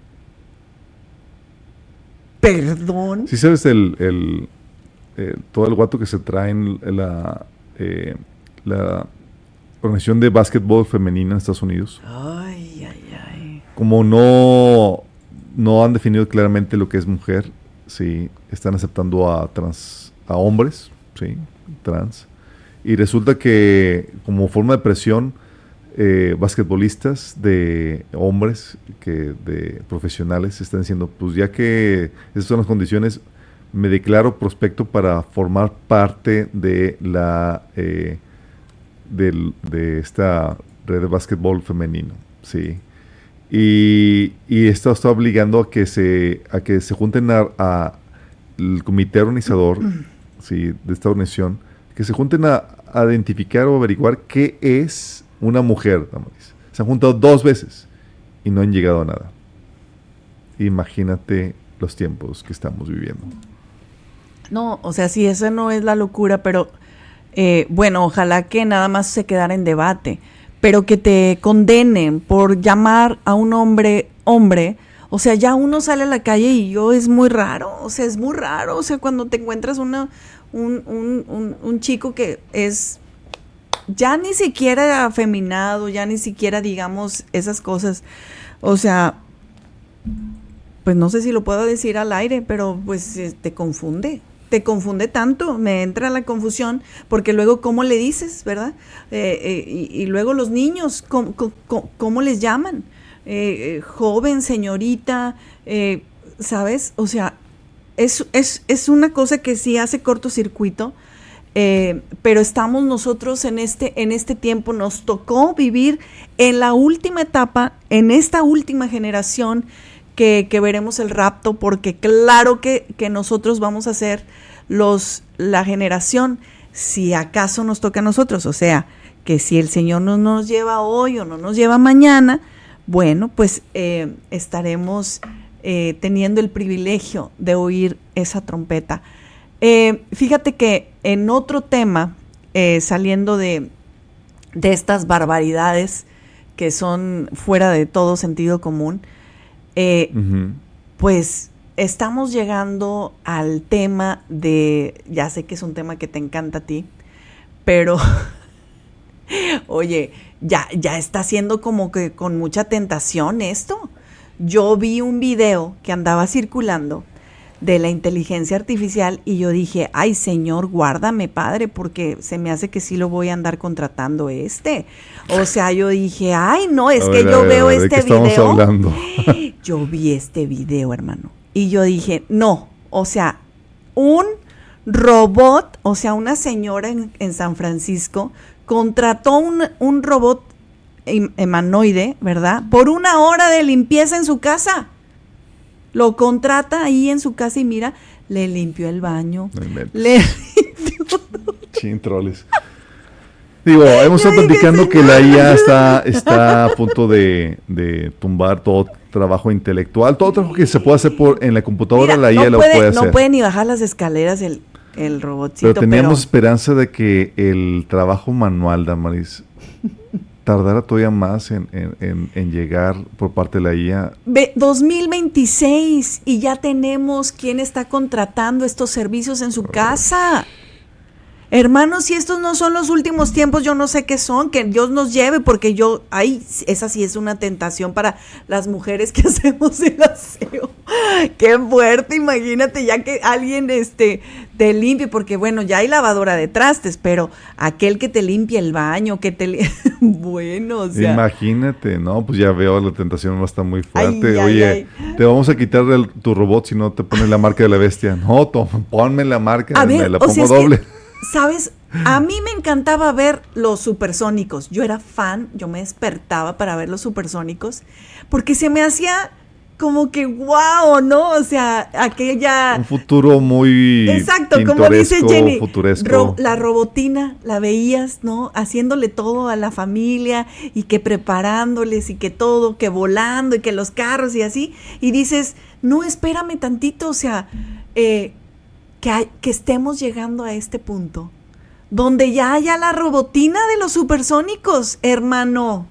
Perdón. ¿Sí sabes el, el, el todo el guato que se trae en la, eh, la organización de básquetbol femenina en Estados Unidos? Ay, ay, ay. Como no, no han definido claramente lo que es mujer, sí, están aceptando a trans, a hombres, sí, trans, y resulta que como forma de presión, eh, basquetbolistas de hombres, que de profesionales, están diciendo, pues ya que esas son las condiciones, me declaro prospecto para formar parte de la eh, de, de esta red de básquetbol femenino, sí, y, y esto está obligando a que se a que se junten a, a el comité organizador, sí, de esta organización, que se junten a, a identificar o averiguar qué es una mujer. Se han juntado dos veces y no han llegado a nada. Imagínate los tiempos que estamos viviendo. No, o sea, sí, esa no es la locura, pero eh, bueno, ojalá que nada más se quedara en debate, pero que te condenen por llamar a un hombre hombre O sea, ya uno sale a la calle y yo es muy raro, o sea, es muy raro, o sea, cuando te encuentras una, un, un, un, un chico que es ya ni siquiera afeminado, ya ni siquiera digamos esas cosas, o sea, pues no sé si lo puedo decir al aire, pero pues eh, te confunde, te confunde tanto, me entra la confusión, porque luego cómo le dices, ¿verdad? Eh, eh, y, y luego los niños, ¿cómo, cómo, cómo les llaman? Eh, eh, joven, señorita, eh, ¿sabes? O sea, es, es, es una cosa que sí hace cortocircuito, eh, pero estamos nosotros en este, en este tiempo, nos tocó vivir en la última etapa, en esta última generación, que, que veremos el rapto, porque claro que, que nosotros vamos a ser los, la generación, si acaso nos toca a nosotros, o sea, que si el Señor no nos lleva hoy o no nos lleva mañana, bueno, pues eh, estaremos eh, teniendo el privilegio de oír esa trompeta. Eh, fíjate que en otro tema, eh, saliendo de, de estas barbaridades que son fuera de todo sentido común, eh, uh-huh. pues estamos llegando al tema de, ya sé que es un tema que te encanta a ti, pero oye, ya, ya está siendo como que con mucha tentación esto. Yo vi un video que andaba circulando de la inteligencia artificial y yo dije, ay Señor, guárdame Padre, porque se me hace que sí lo voy a andar contratando este. O sea, yo dije, ay no, es a que ver, yo ver, veo ¿de este qué video. Estamos hablando? Yo vi este video, hermano, y yo dije, no, o sea, un robot, o sea, una señora en, en San Francisco contrató un, un robot humanoide, ¿verdad? Por una hora de limpieza en su casa. Lo contrata ahí en su casa y mira, le limpió el baño. Le limpió. Chin, troles. Digo, hemos estado platicando que la I A está, está a punto de, de tumbar todo trabajo intelectual, todo trabajo que se puede hacer por en la computadora, mira, la I A no lo puede, puede hacer. No puede ni bajar las escaleras el, el robotcito. Pero teníamos pero... esperanza de que el trabajo manual, Damaris, tardara todavía más en, en, en, en llegar por parte de la I A. Ve, dos mil veintiséis y ya tenemos quien está contratando estos servicios en su oh. casa. Hermanos, si estos no son los últimos tiempos, yo no sé qué son, que Dios nos lleve, porque yo, ay, esa sí es una tentación para las mujeres que hacemos el aseo. Qué fuerte, imagínate, ya que alguien este te limpie, porque bueno, ya hay lavadora de trastes, pero aquel que te limpia el baño, que te li- bueno, o sea. Imagínate, no, pues ya veo, la tentación va a estar muy fuerte. Ay, Oye, ay, ay. te vamos a quitar el, tu robot si no te pones la marca de la bestia. No, toma, ponme la marca, a ver, me la pongo o sea, doble. Es que, ¿sabes? A mí me encantaba ver los supersónicos. Yo era fan, yo me despertaba para ver los supersónicos, porque se me hacía como que wow, ¿no? O sea, aquella... Un futuro muy exacto, como dice Jenny, futuresco. Ro- la robotina, la veías, ¿no? Haciéndole todo a la familia y que preparándoles y que todo, que volando y que los carros y así. Y dices, no, espérame tantito, o sea... Eh, Que, hay, que estemos llegando a este punto donde ya haya la robotina de los supersónicos, hermano.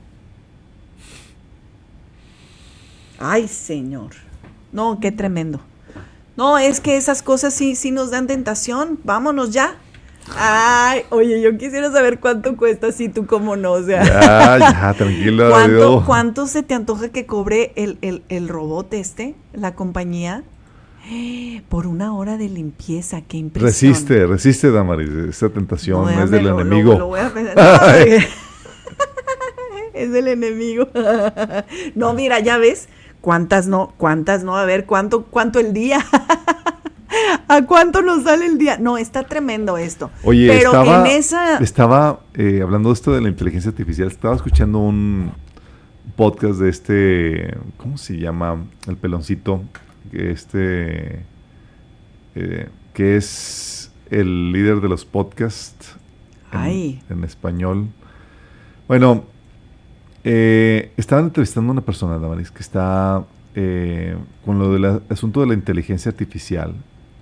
Ay, Señor. No, qué tremendo. No, es que esas cosas sí, sí nos dan tentación. Vámonos ya. Ay, oye, yo quisiera saber cuánto cuesta, si tú cómo no, o sea. Ya, ya, tranquilo. ¿Cuánto, ¿Cuánto se te antoja que cobre el, el, el robot este, la compañía? Por una hora de limpieza, qué impresión. Resiste, resiste, Damaris, esa tentación no, es del lo, enemigo. Lo, lo voy a pensar. No, es del enemigo. No, mira, ya ves, cuántas no, cuántas no, a ver, cuánto, cuánto el día. ¿A cuánto nos sale el día? No, está tremendo esto. Oye, pero estaba, en esa... estaba eh, hablando de esto de la inteligencia artificial, estaba escuchando un podcast de este, ¿cómo se llama? El peloncito. Este eh, que es el líder de los podcasts en, en español. Bueno, eh, estaban entrevistando a una persona, Damaris, que está eh, con lo del asunto de la inteligencia artificial,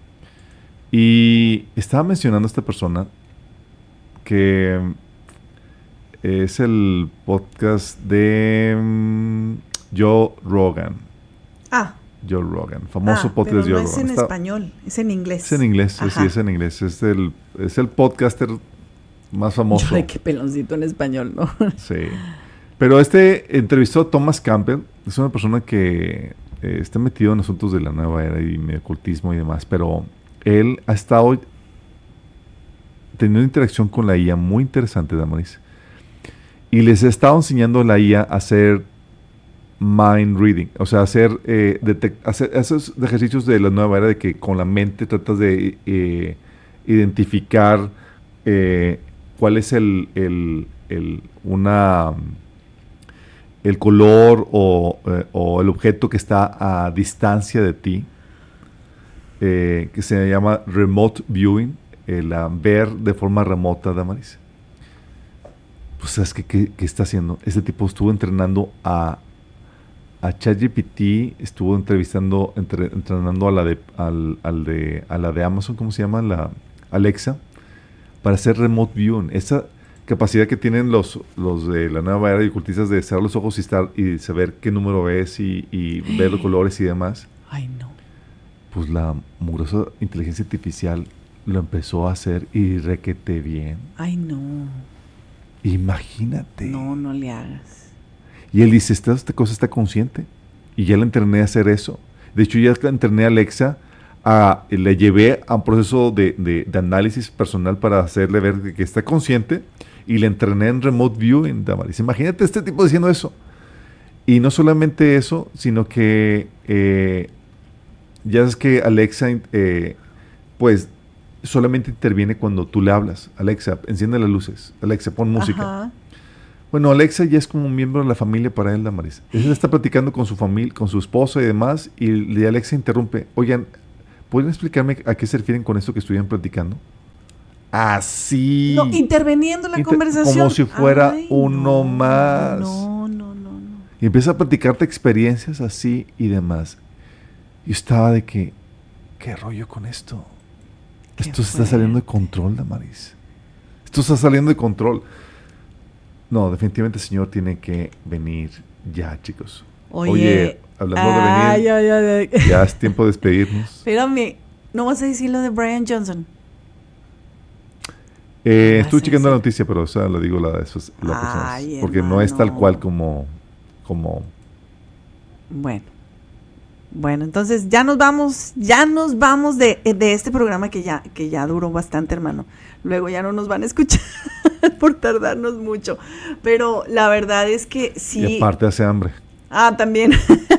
y estaba mencionando a esta persona que es el podcast de um, Joe Rogan. Ah. Joe Rogan, famoso ah, podcast pero Joe no es Rogan. en Está, español, es en inglés. es en inglés, sí, Ajá. es en inglés. Es el, es el podcaster más famoso. Yo de qué peloncito en español, ¿no? Sí. Pero este entrevistó a Thomas Campbell. Es una persona que eh, está metido en asuntos de la nueva era y medio ocultismo y demás. Pero él ha estado teniendo una interacción con la I A muy interesante, Damaris. Y les ha estado enseñando a la I A a hacer mind reading. O sea, hacer, eh, detect- hacer esos ejercicios de la nueva era de que con la mente tratas de eh, identificar eh, cuál es el, el, el una el color o, eh, o el objeto que está a distancia de ti, eh, que se llama remote viewing, el uh, ver de forma remota, Damaris. Pues ¿sabes qué, qué, qué está haciendo? Este tipo estuvo entrenando a a ChatGPT, estuvo entrevistando, entre, entrenando a la de al, al de a la de Amazon, ¿cómo se llama? La Alexa, para hacer remote viewing. Esa capacidad que tienen los, los de la nueva era de ocultistas de cerrar los ojos y estar y saber qué número es y, y ver los colores y demás. Ay, no. Pues la mugrosa inteligencia artificial lo empezó a hacer y requete bien. Ay, no. Imagínate. No, no le hagas. Y él dice, esta, esta cosa está consciente. Y ya la entrené a hacer eso. De hecho, ya la entrené a Alexa, a, le llevé a un proceso de, de, de análisis personal para hacerle ver que, que está consciente. Y le entrené en remote viewing, Damaris. Imagínate este tipo diciendo eso. Y no solamente eso, sino que eh, ya es que Alexa, eh, pues, solamente interviene cuando tú le hablas. Alexa, enciende las luces. Alexa, pon música. Ajá. Bueno, Alexa ya es como un miembro de la familia para él, Damaris. Él está platicando con su familia, con su esposa y demás, y Alexa interrumpe. Oigan, ¿pueden explicarme a qué se refieren con esto que estuvieran platicando? Así. No, interviniendo en la Inter- conversación. Como si fuera Ay, uno no, más. No, no, no, no. Y empieza a platicarte experiencias así y demás. Yo estaba de que, ¿qué rollo con esto? Qué Esto se está saliendo de control, Damaris. Esto está saliendo de control. No, definitivamente el Señor tiene que venir ya, chicos. Oye, Oye hablando ay, de venir, ay, ay, ay. ya es tiempo de despedirnos. Espérame, ¿no vas a decir lo de Brian Johnson? Eh, Ah, estuve sí, checando sí. la noticia, pero o sea, lo digo la, eso es la persona, Ay, porque no es tal hermano. cual como, como Bueno. Bueno, entonces ya nos vamos, ya nos vamos de, de este programa que ya, que ya duró bastante, hermano. Luego ya no nos van a escuchar por tardarnos mucho. Pero la verdad es que sí. y aparte hace hambre. Ah, también.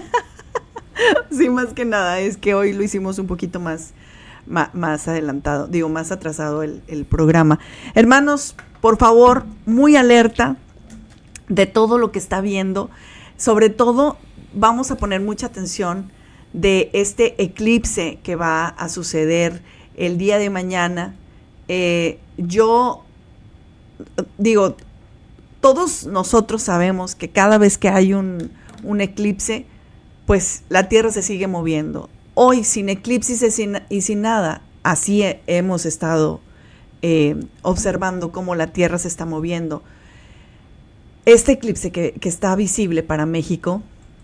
Sí, más que nada, es que hoy lo hicimos un poquito más, ma- más adelantado, digo, más atrasado el, el programa. Hermanos, por favor, muy alerta de todo lo que está viendo. Sobre todo, vamos a poner mucha atención de este eclipse que va a suceder el día de mañana. Eh, yo digo, todos nosotros sabemos que cada vez que hay un, un eclipse, pues la Tierra se sigue moviendo. Hoy, sin eclipses y sin, y sin nada, así he- hemos estado eh, observando cómo la Tierra se está moviendo. Este eclipse que, que está visible para México,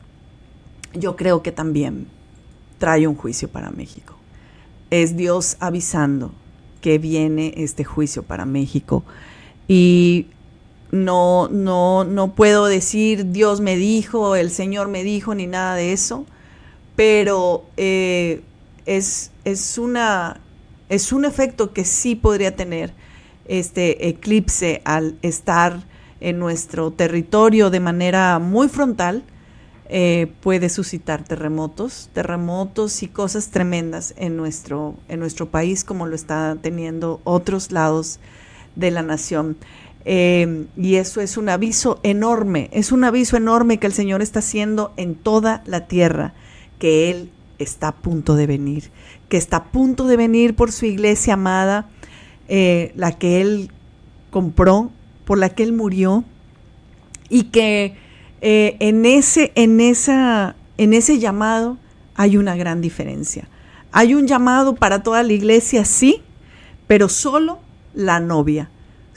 yo creo que también trae un juicio para México. Es Dios avisando que viene este juicio para México. Y no, no, no puedo decir Dios me dijo, el Señor me dijo, ni nada de eso, pero eh, es, es, una, es un efecto que sí podría tener este eclipse al estar en nuestro territorio de manera muy frontal. Eh, puede suscitar terremotos, terremotos y cosas tremendas en nuestro, en nuestro país, como lo está teniendo otros lados de la nación. Eh, y eso es un aviso enorme, es un aviso enorme que el Señor está haciendo en toda la tierra, que Él está a punto de venir, que está a punto de venir por su iglesia amada, eh, la que Él compró, por la que Él murió, y que Eh, en ese, en esa, en ese llamado hay una gran diferencia. Hay un llamado para toda la iglesia, sí, pero solo la novia,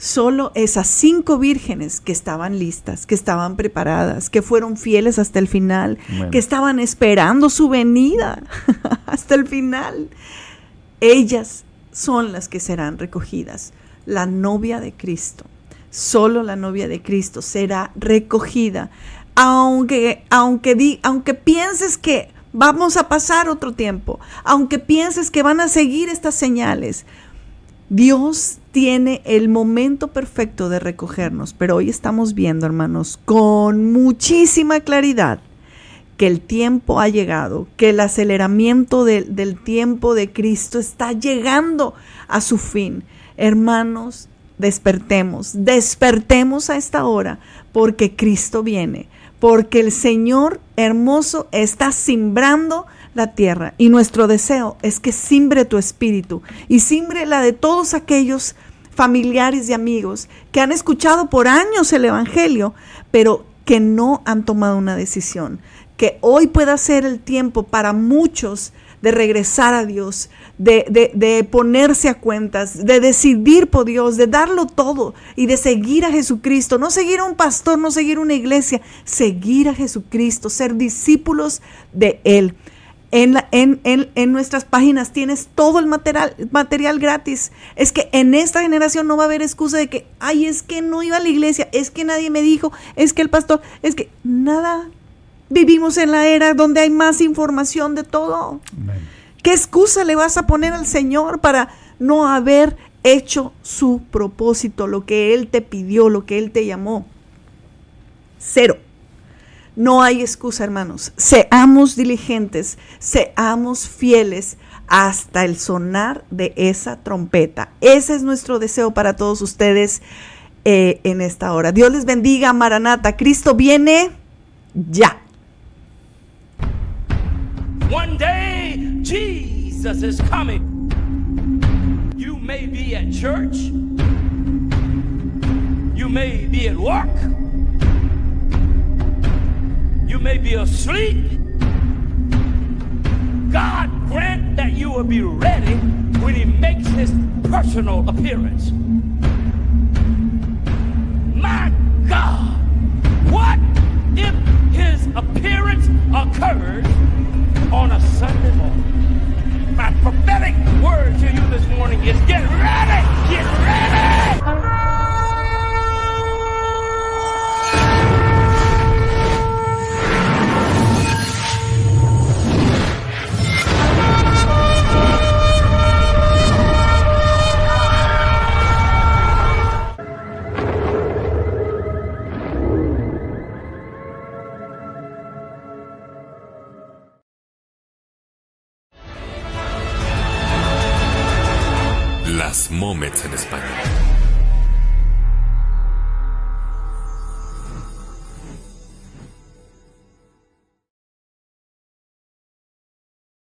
Solo esas cinco vírgenes que estaban listas, que estaban preparadas, que fueron fieles hasta el final, Bueno. que estaban esperando su venida hasta el final. Ellas son las que serán recogidas. La novia de Cristo, solo la novia de Cristo será recogida. Aunque, aunque, di, aunque pienses que vamos a pasar otro tiempo, aunque pienses que van a seguir estas señales, Dios tiene el momento perfecto de recogernos, pero hoy estamos viendo, hermanos, con muchísima claridad que el tiempo ha llegado, que el aceleramiento de, del tiempo de Cristo está llegando a su fin. Hermanos, despertemos, despertemos a esta hora, porque Cristo viene, porque el Señor hermoso está simbrando la tierra, y nuestro deseo es que simbre tu espíritu y simbre la de todos aquellos familiares y amigos que han escuchado por años el evangelio, pero que no han tomado una decisión. Que hoy pueda ser el tiempo para muchos de regresar a Dios, de, de, de ponerse a cuentas, de decidir por Dios, de darlo todo y de seguir a Jesucristo. No seguir a un pastor, no seguir una iglesia, seguir a Jesucristo, ser discípulos de Él. En, la, en, en, en nuestras páginas tienes todo el material, material gratis. Es que en esta generación no va a haber excusa de que, ay, es que no iba a la iglesia, es que nadie me dijo, es que el pastor, es que nada. Vivimos en la era donde hay más información de todo. Amen. ¿Qué excusa le vas a poner al Señor para no haber hecho su propósito, lo que Él te pidió, lo que Él te llamó? Cero. No hay excusa, hermanos. Seamos diligentes, seamos fieles hasta el sonar de esa trompeta. Ese es nuestro deseo para todos ustedes eh, en esta hora. Dios les bendiga, Maranata. Cristo viene ya. One day, Jesus is coming. You may be at church. You may be at work. You may be asleep. God grant that you will be ready when He makes His personal appearance. My God, what if His appearance occurs on a Sunday morning? My prophetic word to you this morning is get ready, get ready. Las Moments en español.